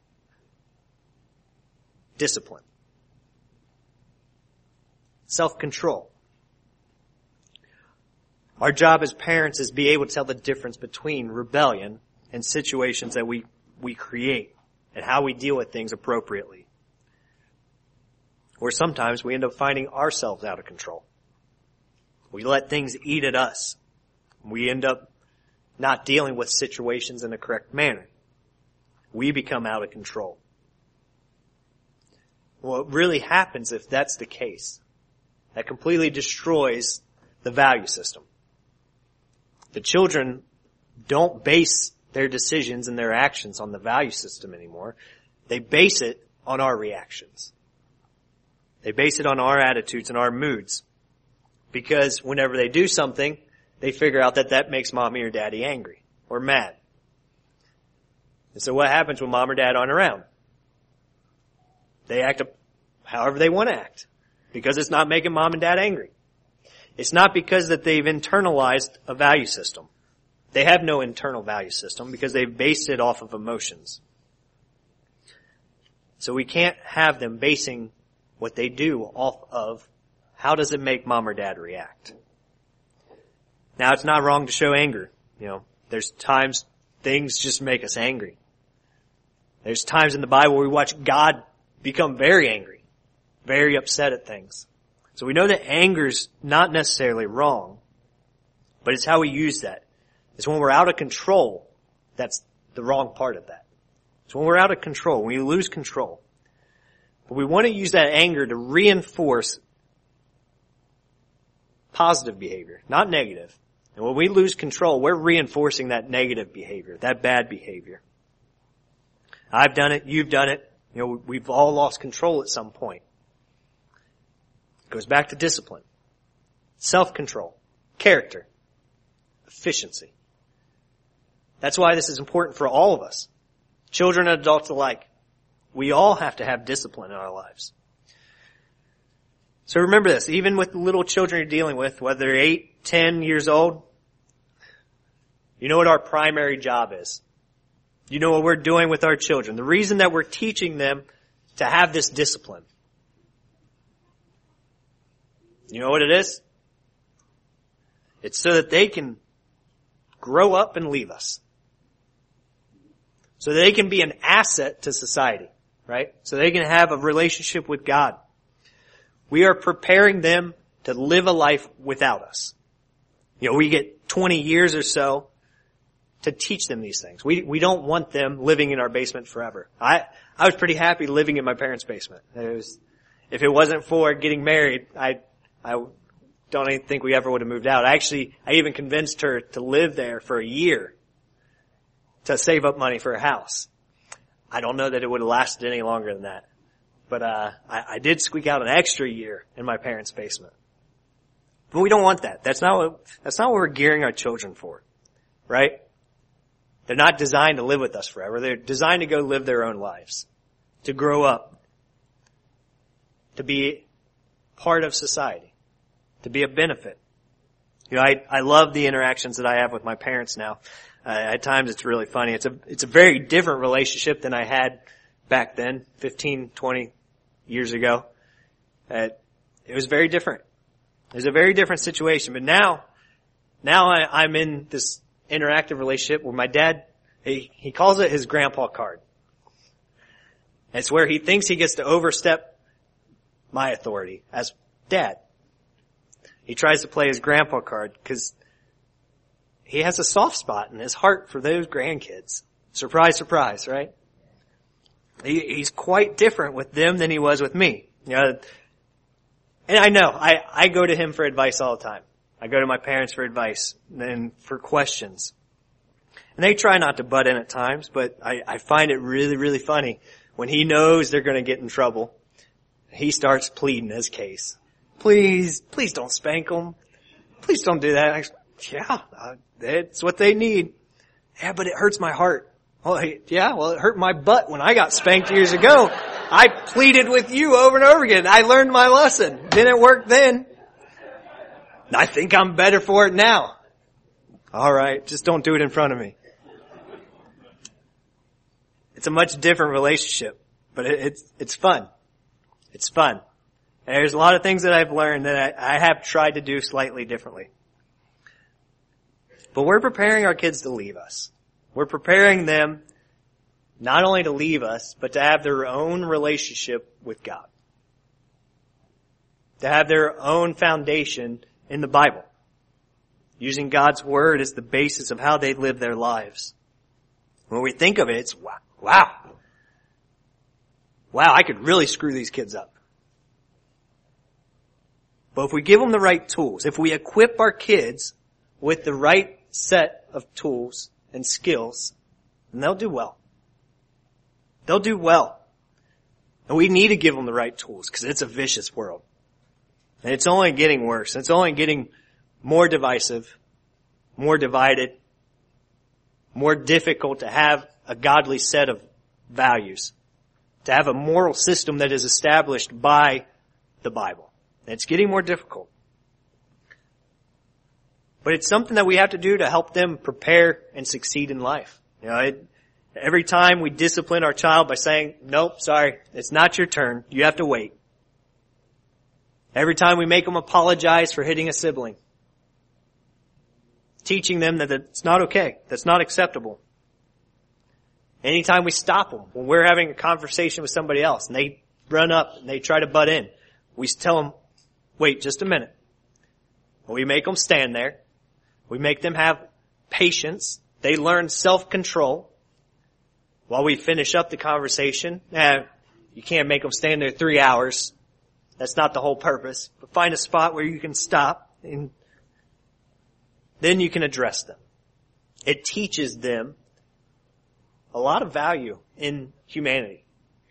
discipline. Self-control. Our job as parents is to be able to tell the difference between rebellion and situations that we create and how we deal with things appropriately. Or sometimes we end up finding ourselves out of control. We let things eat at us. We end up not dealing with situations in the correct manner. We become out of control. What really happens if that's the case? That completely destroys the value system. The children don't base their decisions and their actions on the value system anymore. They base it on our reactions. They base it on our attitudes and our moods. Because whenever they do something, they figure out that makes mommy or daddy angry or mad. And so what happens when mom or dad aren't around? They act however they want to act. Because it's not making mom and dad angry. It's not because that they've internalized a value system. They have no internal value system because they've based it off of emotions. So we can't have them basing what they do off of how does it make mom or dad react. Now, it's not wrong to show anger. There's times things just make us angry. There's times in the Bible where we watch God become very angry, very upset at things. So we know that anger's not necessarily wrong, but it's how we use that. It's when we're out of control, that's the wrong part of that. It's when we're out of control, when we lose control. But we want to use that anger to reinforce positive behavior, not negative. And when we lose control, we're reinforcing that negative behavior, that bad behavior. I've done it, you've done it. We've all lost control at some point. It goes back to discipline, self-control, character, efficiency. That's why this is important for all of us, children and adults alike. We all have to have discipline in our lives. So remember this, even with the little children you're dealing with, whether they're 8, 10 years old, you know what our primary job is. You know what we're doing with our children. The reason that we're teaching them to have this discipline. You know what it is? It's so that they can grow up and leave us. So they can be an asset to society, right? So they can have a relationship with God. We are preparing them to live a life without us. We get 20 years or so to teach them these things. We don't want them living in our basement forever. I was pretty happy living in my parents' basement. If it wasn't for getting married, I don't even think we ever would have moved out. I even convinced her to live there for a year to save up money for a house. I don't know that it would have lasted any longer than that. But I did squeak out an extra year in my parents' basement. But we don't want that. That's not what we're gearing our children for, right? They're not designed to live with us forever. They're designed to go live their own lives, to grow up, to be part of society, to be a benefit. You know, I love the interactions that I have with my parents now. At times it's really funny. It's a very different relationship than I had back then, 15, 20 years ago. It was very different. It was a very different situation. But now I'm in this interactive relationship where my dad, he calls it his grandpa card. It's where he thinks he gets to overstep my authority as dad. He tries to play his grandpa card because he has a soft spot in his heart for those grandkids. Surprise, surprise, right? He's quite different with them than he was with me. You know, and I know, I go to him for advice all the time. I go to my parents for advice and for questions. And they try not to butt in at times, but I find it really, really funny when he knows they're going to get in trouble. He starts pleading his case. Please don't spank them. Please don't do that. It's what they need. Yeah, but it hurts my heart. Well, it hurt my butt when I got spanked years ago. I pleaded with you over and over again. I learned my lesson. Didn't work then. I think I'm better for it now. All right, just don't do it in front of me. It's a much different relationship, but it's fun. It's fun. And there's a lot of things that I've learned that I have tried to do slightly differently. But we're preparing our kids to leave us. We're preparing them not only to leave us, but to have their own relationship with God. To have their own foundation in the Bible. Using God's Word as the basis of how they live their lives. When we think of it, it's wow, I could really screw these kids up. But if we give them the right tools, if we equip our kids with the right set of tools and skills, then they'll do well. They'll do well. And we need to give them the right tools because it's a vicious world. And it's only getting worse. It's only getting more divisive, more divided, more difficult to have a godly set of values, to have a moral system that is established by the Bible. And it's getting more difficult. But it's something that we have to do to help them prepare and succeed in life. You know, every time we discipline our child by saying, nope, sorry, it's not your turn. You have to wait. Every time we make them apologize for hitting a sibling. Teaching them that it's not okay. That's not acceptable. Anytime we stop them when we're having a conversation with somebody else and they run up and they try to butt in, we tell them, wait just a minute. We make them stand there. We make them have patience. They learn self-control. While we finish up the conversation, you can't make them stand there 3 hours. That's not the whole purpose. But find a spot where you can stop and then you can address them. It teaches them a lot of value in humanity.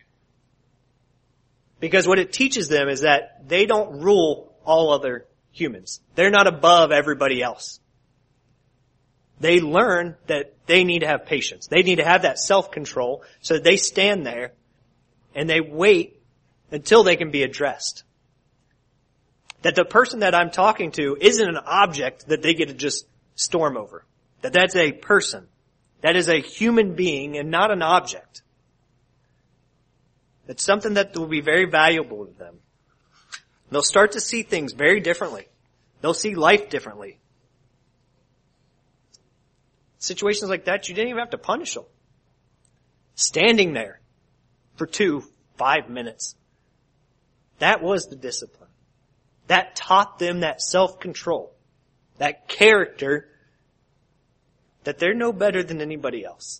Because what it teaches them is that they don't rule all other humans. They're not above everybody else. They learn that they need to have patience. They need to have that self-control so that they stand there and they wait until they can be addressed. That the person that I'm talking to isn't an object that they get to just storm over. That's a person. That is a human being and not an object. It's something that will be very valuable to them. They'll start to see things very differently. They'll see life differently. Situations like that, you didn't even have to punish them. Standing there for 5 minutes. That was the discipline. That taught them that self-control. That character that they're no better than anybody else.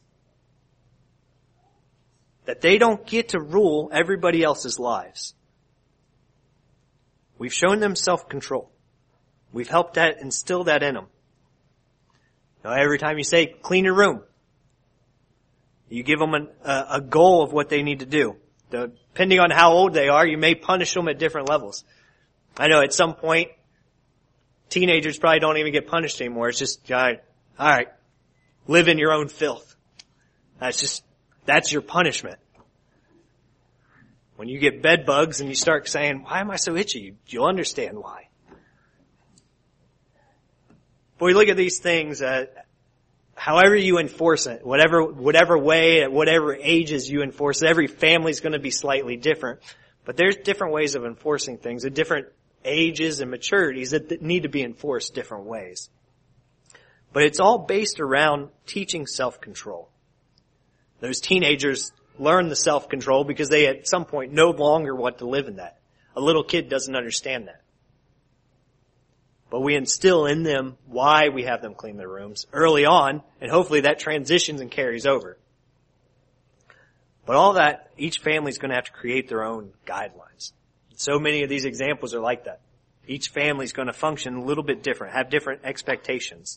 That they don't get to rule everybody else's lives. We've shown them self-control. We've helped that instill that in them. Now, every time you say, clean your room, You give them a goal of what they need to do. Depending on how old they are, you may punish them at different levels. I know at some point, teenagers probably don't even get punished anymore. It's just, all right, live in your own filth. That's your punishment. When you get bed bugs and you start saying, why am I so itchy? You'll understand why. But we look at these things, however you enforce it, whatever way, at whatever ages you enforce it, every family's going to be slightly different. But there's different ways of enforcing things at different ages and maturities that need to be enforced different ways. But it's all based around teaching self-control. Those teenagers learn the self-control because they at some point no longer want to live in that. A little kid doesn't understand that. But we instill in them why we have them clean their rooms early on, and hopefully that transitions and carries over. But all that, each family's going to have to create their own guidelines. So many of these examples are like that. Each family's going to function a little bit different, have different expectations.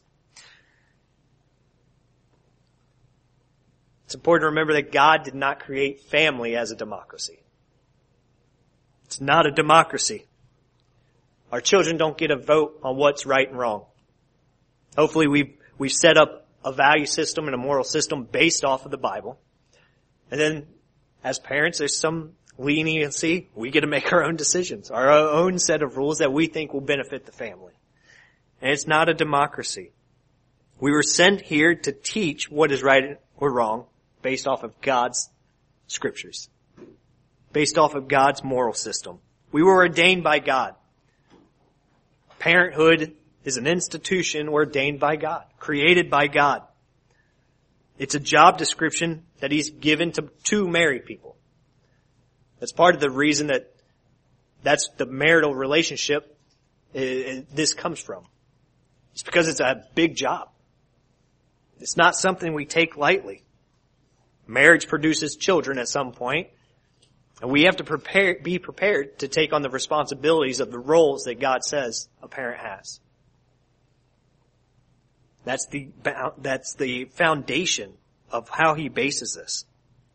It's important to remember that God did not create family as a democracy. It's not a democracy. Our children don't get a vote on what's right and wrong. Hopefully we've set up a value system and a moral system based off of the Bible. And then as parents, there's some leniency. We get to make our own decisions, our own set of rules that we think will benefit the family. And it's not a democracy. We were sent here to teach what is right or wrong based off of God's scriptures, based off of God's moral system. We were ordained by God. Parenthood is an institution ordained by God, created by God. It's a job description that He's given to married people. That's part of the reason that's the marital relationship this comes from. It's because it's a big job. It's not something we take lightly. Marriage produces children at some point, and we have to be prepared to take on the responsibilities of the roles that God says a parent has. That's the foundation of how He bases this.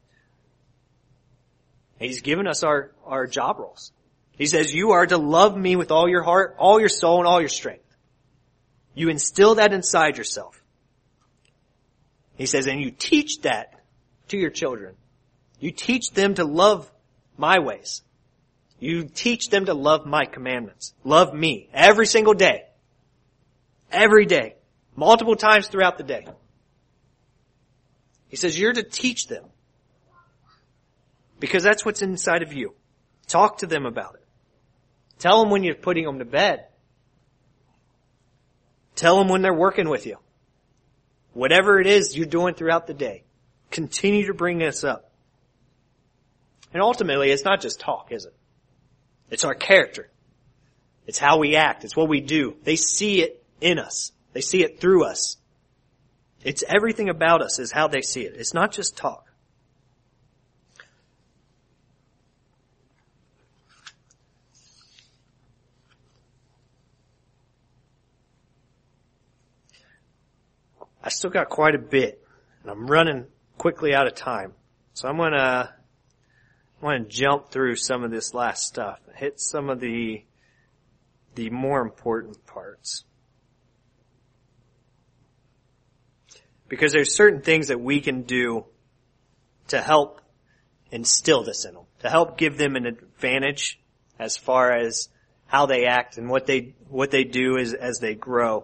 And He's given us our job roles. He says, you are to love me with all your heart, all your soul, and all your strength. You instill that inside yourself. He says, and you teach that to your children. You teach them to love my ways. You teach them to love my commandments. Love me every single day. Every day. Multiple times throughout the day. He says you're to teach them. Because that's what's inside of you. Talk to them about it. Tell them when you're putting them to bed. Tell them when they're working with you. Whatever it is you're doing throughout the day, continue to bring this up. And ultimately, it's not just talk, is it? It's our character. It's how we act. It's what we do. They see it in us. They see it through us. It's everything about us is how they see it. It's not just talk. I still got quite a bit, and I'm running quickly out of time. So I'm going to jump through some of this last stuff, hit some of the more important parts. Because there's certain things that we can do to help instill this in them, to help give them an advantage as far as how they act and what they do as they grow.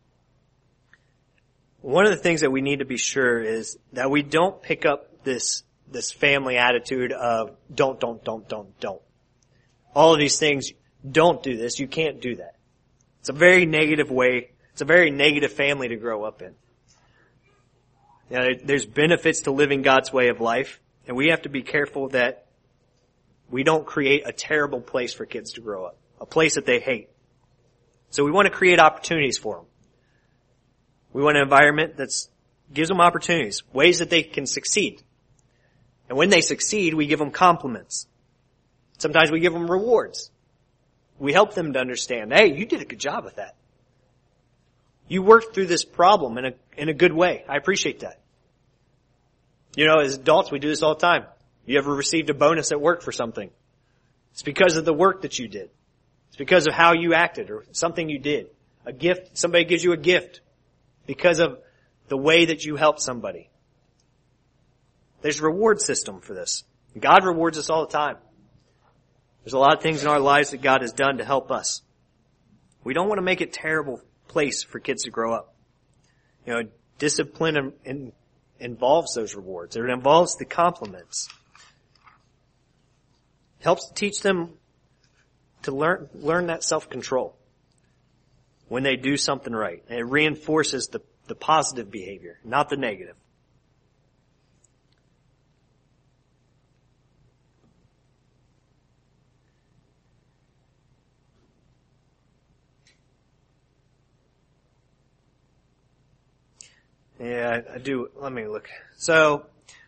One of the things that we need to be sure is that we don't pick up this family attitude of don't. All of these things, don't do this, you can't do that. It's a very negative way, it's a very negative family to grow up in. You know, there's benefits to living God's way of life, and we have to be careful that we don't create a terrible place for kids to grow up, a place that they hate. So we want to create opportunities for them. We want an environment that gives them opportunities, ways that they can succeed. And when they succeed, we give them compliments. Sometimes we give them rewards. We help them to understand, hey, you did a good job with that. You worked through this problem in a good way. I appreciate that. You know, as adults, we do this all the time. You ever received a bonus at work for something? It's because of the work that you did. It's because of how you acted or something you did. A gift, somebody gives you a gift because of the way that you helped somebody. There's a reward system for this. God rewards us all the time. There's a lot of things in our lives that God has done to help us. We don't want to make it a terrible place for kids to grow up. You know, discipline involves those rewards. It involves the compliments. Helps teach them to learn that self-control when they do something right. And it reinforces the positive behavior, not the negative. Yeah, I do. Let me look. So,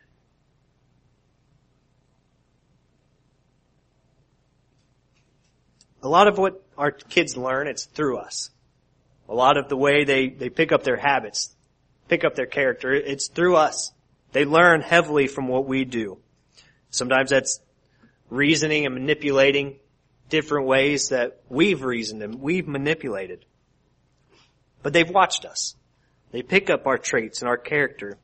a lot of what our kids learn, it's through us. A lot of the way they pick up their habits, pick up their character, it's through us. They learn heavily from what we do. Sometimes that's reasoning and manipulating different ways that we've reasoned and we've manipulated. But they've watched us. They pick up our traits and our character.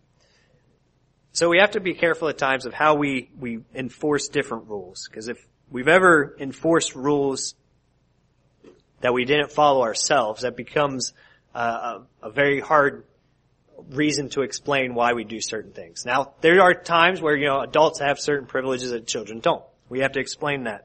So we have to be careful at times of how we enforce different rules. Because if we've ever enforced rules that we didn't follow ourselves, that becomes a very hard reason to explain why we do certain things. Now, there are times where, you know, adults have certain privileges that children don't. We have to explain that.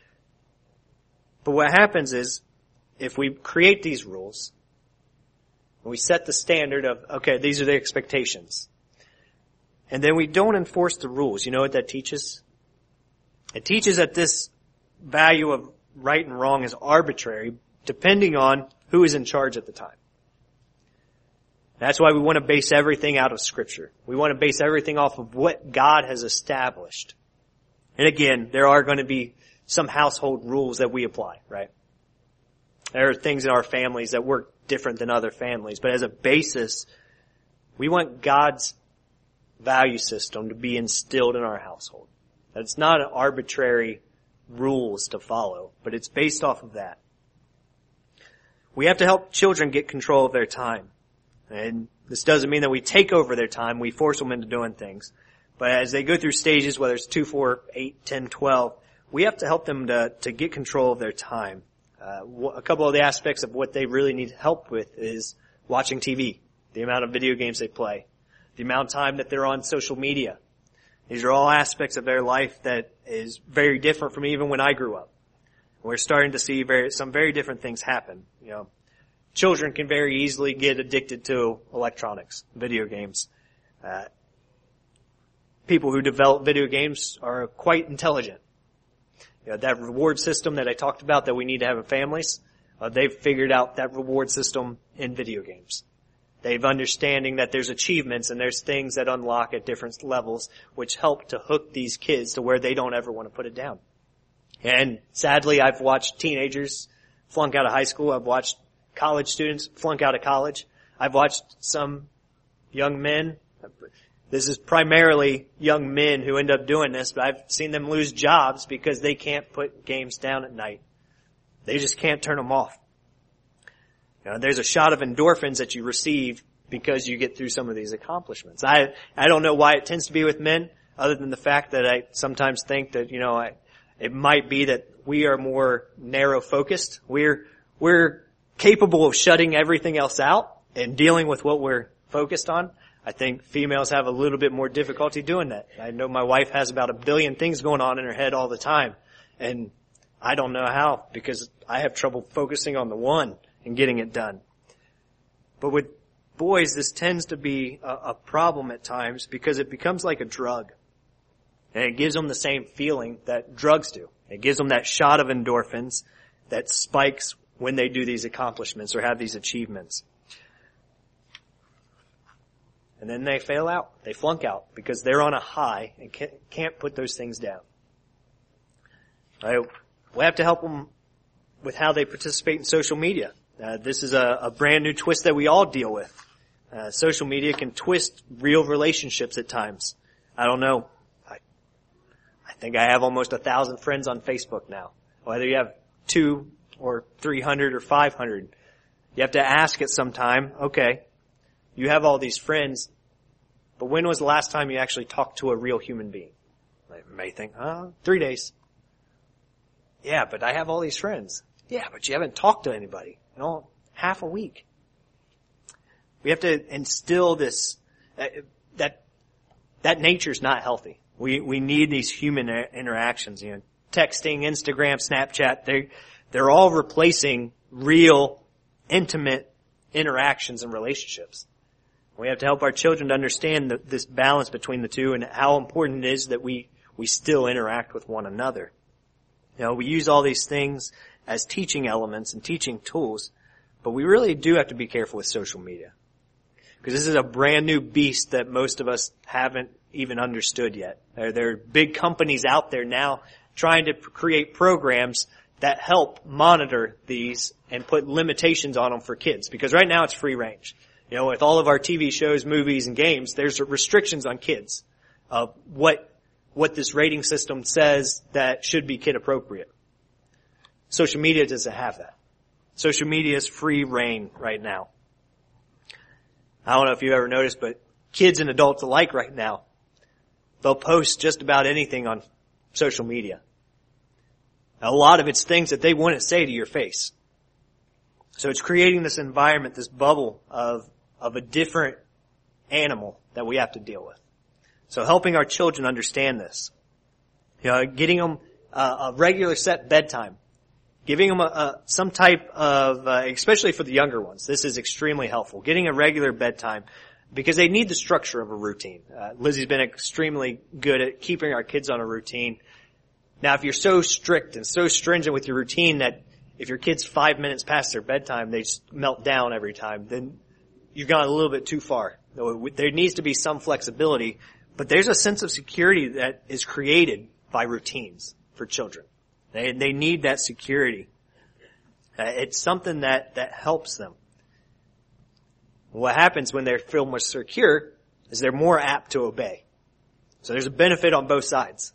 But what happens is, if we create these rules, we set the standard of, okay, these are the expectations. And then we don't enforce the rules. You know what that teaches? It teaches that this value of right and wrong is arbitrary, depending on who is in charge at the time. That's why we want to base everything out of Scripture. We want to base everything off of what God has established. And again, there are going to be some household rules that we apply, right? There are things in our families that work different than other families. But as a basis, we want God's value system to be instilled in our household. It's not an arbitrary rules to follow, but it's based off of that. We have to help children get control of their time. And this doesn't mean that we take over their time. We force them into doing things. But as they go through stages, whether it's 2, 4, 8, 10, 12, we have to help them to get control of their time. A couple of the aspects of what they really need help with is watching TV, the amount of video games they play, the amount of time that they're on social media. These are all aspects of their life that is very different from even when I grew up. We're starting to see some very different things happen. You know, children can very easily get addicted to electronics, video games. People who develop video games are quite intelligent. You know, that reward system that I talked about that we need to have in families, they've figured out that reward system in video games. They've understanding that there's achievements and there's things that unlock at different levels which help to hook these kids to where they don't ever want to put it down. And sadly, I've watched teenagers flunk out of high school. I've watched college students flunk out of college. I've watched some young men. This is primarily young men who end up doing this, but I've seen them lose jobs because they can't put games down at night. They just can't turn them off. You know, there's a shot of endorphins that you receive because you get through some of these accomplishments. I don't know why it tends to be with men, other than the fact that I sometimes think that, you know, it might be that we are more narrow focused. We're capable of shutting everything else out and dealing with what we're focused on. I think females have a little bit more difficulty doing that. I know my wife has about 1 billion things going on in her head all the time. And I don't know how, because I have trouble focusing on the one and getting it done. But with boys, this tends to be a problem at times because it becomes like a drug. And it gives them the same feeling that drugs do. It gives them that shot of endorphins that spikes when they do these accomplishments or have these achievements. And then they fail out. They flunk out because they're on a high and can't put those things down. We have to help them with how they participate in social media. This is a brand new twist that we all deal with. Social media can twist real relationships at times. I don't know. I think I have almost 1,000 friends on Facebook now. Whether you have 2 or 300 or 500, you have to ask at some time, okay, you have all these friends, but when was the last time you actually talked to a real human being? I may think, 3 days. Yeah, but I have all these friends. Yeah, but you haven't talked to anybody in all half a week. We have to instill this, that nature's not healthy. We need these human interactions, texting, Instagram, Snapchat, they're all replacing real, intimate interactions and relationships. We have to help our children to understand this balance between the two and how important it is that we still interact with one another. We use all these things as teaching elements and teaching tools, but we really do have to be careful with social media. Because this is a brand new beast that most of us haven't even understood yet. There are big companies out there now trying to create programs that help monitor these and put limitations on them for kids. Because right now it's free range. With all of our TV shows, movies, and games, there's restrictions on kids of what this rating system says that should be kid appropriate. Social media doesn't have that. Social media is free reign right now. I don't know if you ever noticed, but kids and adults alike right now, they'll post just about anything on social media. A lot of it's things that they wouldn't say to your face. So it's creating this environment, this bubble of a different animal that we have to deal with. So helping our children understand this. Getting them a regular set bedtime. Giving them some type of, especially for the younger ones, this is extremely helpful. Getting a regular bedtime because they need the structure of a routine. Lizzie's been extremely good at keeping our kids on a routine. Now, if you're so strict and so stringent with your routine that if your kid's 5 minutes past their bedtime, they just melt down every time, then you've gone a little bit too far. There needs to be some flexibility, but there's a sense of security that is created by routines for children. They need that security. It's something that helps them. What happens when they feel more secure is they're more apt to obey. So there's a benefit on both sides.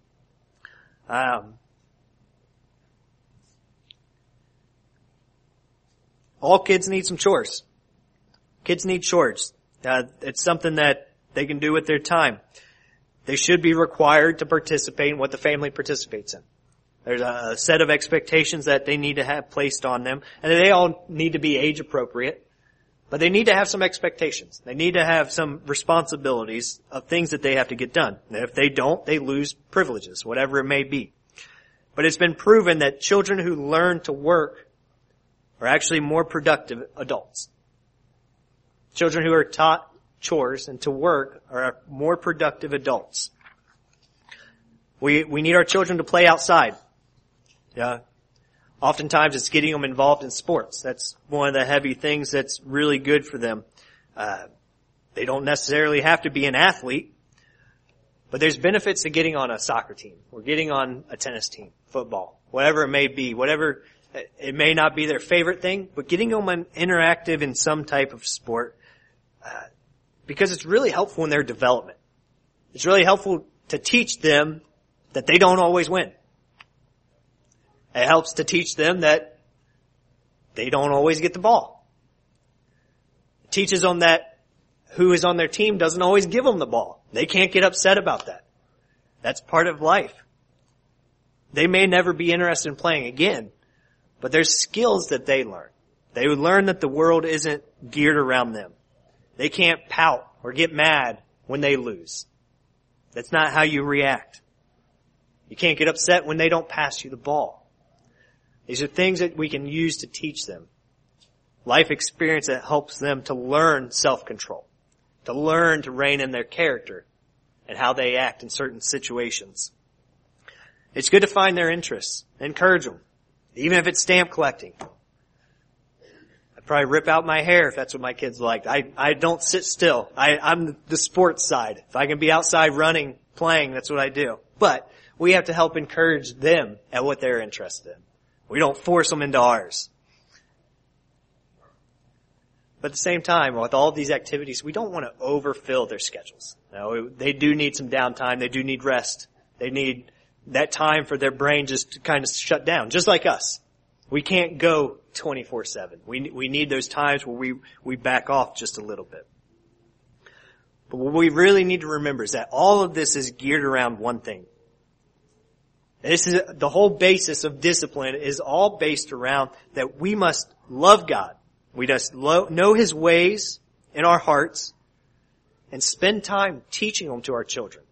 All kids need some chores. Kids need chores. It's something that they can do with their time. They should be required to participate in what the family participates in. There's a set of expectations that they need to have placed on them, and they all need to be age appropriate, but they need to have some expectations. They need to have some responsibilities of things that they have to get done. And if they don't, they lose privileges, whatever it may be. But it's been proven that children who learn to work are actually more productive adults. Children who are taught chores and to work are more productive adults. We need our children to play outside. Oftentimes it's getting them involved in sports. That's one of the heavy things that's really good for them. They don't necessarily have to be an athlete, but there's benefits to getting on a soccer team or getting on a tennis team, football, whatever it may be, whatever. It may not be their favorite thing, but getting them interactive in some type of sport, because it's really helpful in their development. It's really helpful to teach them that they don't always win. It helps to teach them that they don't always get the ball. It teaches them that who is on their team doesn't always give them the ball. They can't get upset about that. That's part of life. They may never be interested in playing again, but there's skills that they learn. They would learn that the world isn't geared around them. They can't pout or get mad when they lose. That's not how you react. You can't get upset when they don't pass you the ball. These are things that we can use to teach them. Life experience that helps them to learn self-control, to learn to rein in their character and how they act in certain situations. It's good to find their interests, encourage them, even if it's stamp collecting. I'd probably rip out my hair if that's what my kids liked. I don't sit still. I'm the sports side. If I can be outside running, playing, that's what I do. But we have to help encourage them at what they're interested in. We don't force them into ours. But at the same time, with all these activities, we don't want to overfill their schedules. No, they do need some downtime. They do need rest. They need that time for their brain just to kind of shut down, just like us. We can't go 24/7. We need those times where we back off just a little bit. But what we really need to remember is that all of this is geared around one thing. This is the whole basis of discipline is all based around that we must love God. We must know His ways in our hearts and spend time teaching them to our children.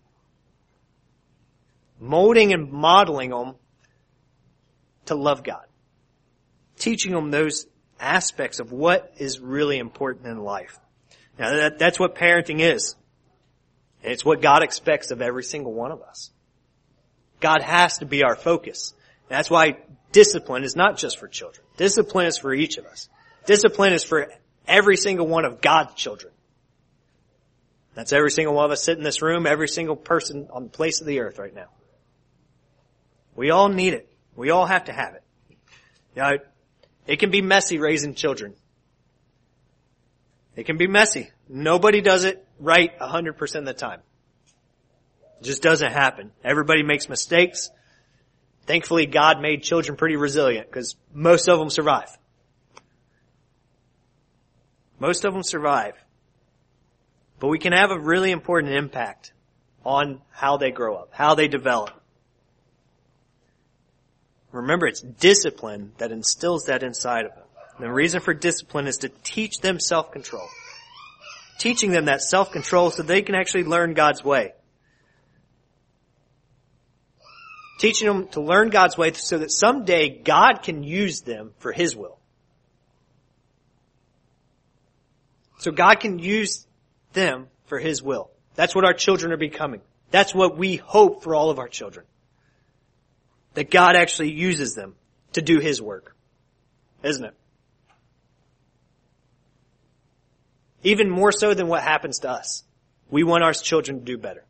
Molding and modeling them to love God. Teaching them those aspects of what is really important in life. Now that's what parenting is. And it's what God expects of every single one of us. God has to be our focus. And that's why discipline is not just for children. Discipline is for each of us. Discipline is for every single one of God's children. That's every single one of us sitting in this room, every single person on the face of the earth right now. We all need it. We all have to have it. Now, it can be messy raising children. It can be messy. Nobody does it right 100% of the time. It just doesn't happen. Everybody makes mistakes. Thankfully, God made children pretty resilient because most of them survive. Most of them survive. But we can have a really important impact on how they grow up, how they develop. Remember, it's discipline that instills that inside of them. And the reason for discipline is to teach them self-control. Teaching them that self-control so they can actually learn God's way. Teaching them to learn God's way so that someday God can use them for His will. So God can use them for His will. That's what our children are becoming. That's what we hope for all of our children. That God actually uses them to do His work. Isn't it? Even more so than what happens to us. We want our children to do better.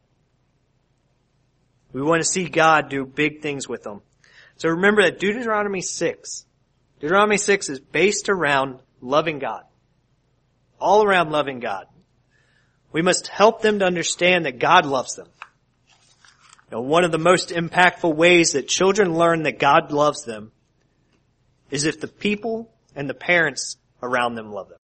We want to see God do big things with them. So remember that Deuteronomy 6 is based around loving God. All around loving God. We must help them to understand that God loves them. Now, one of the most impactful ways that children learn that God loves them is if the people and the parents around them love them.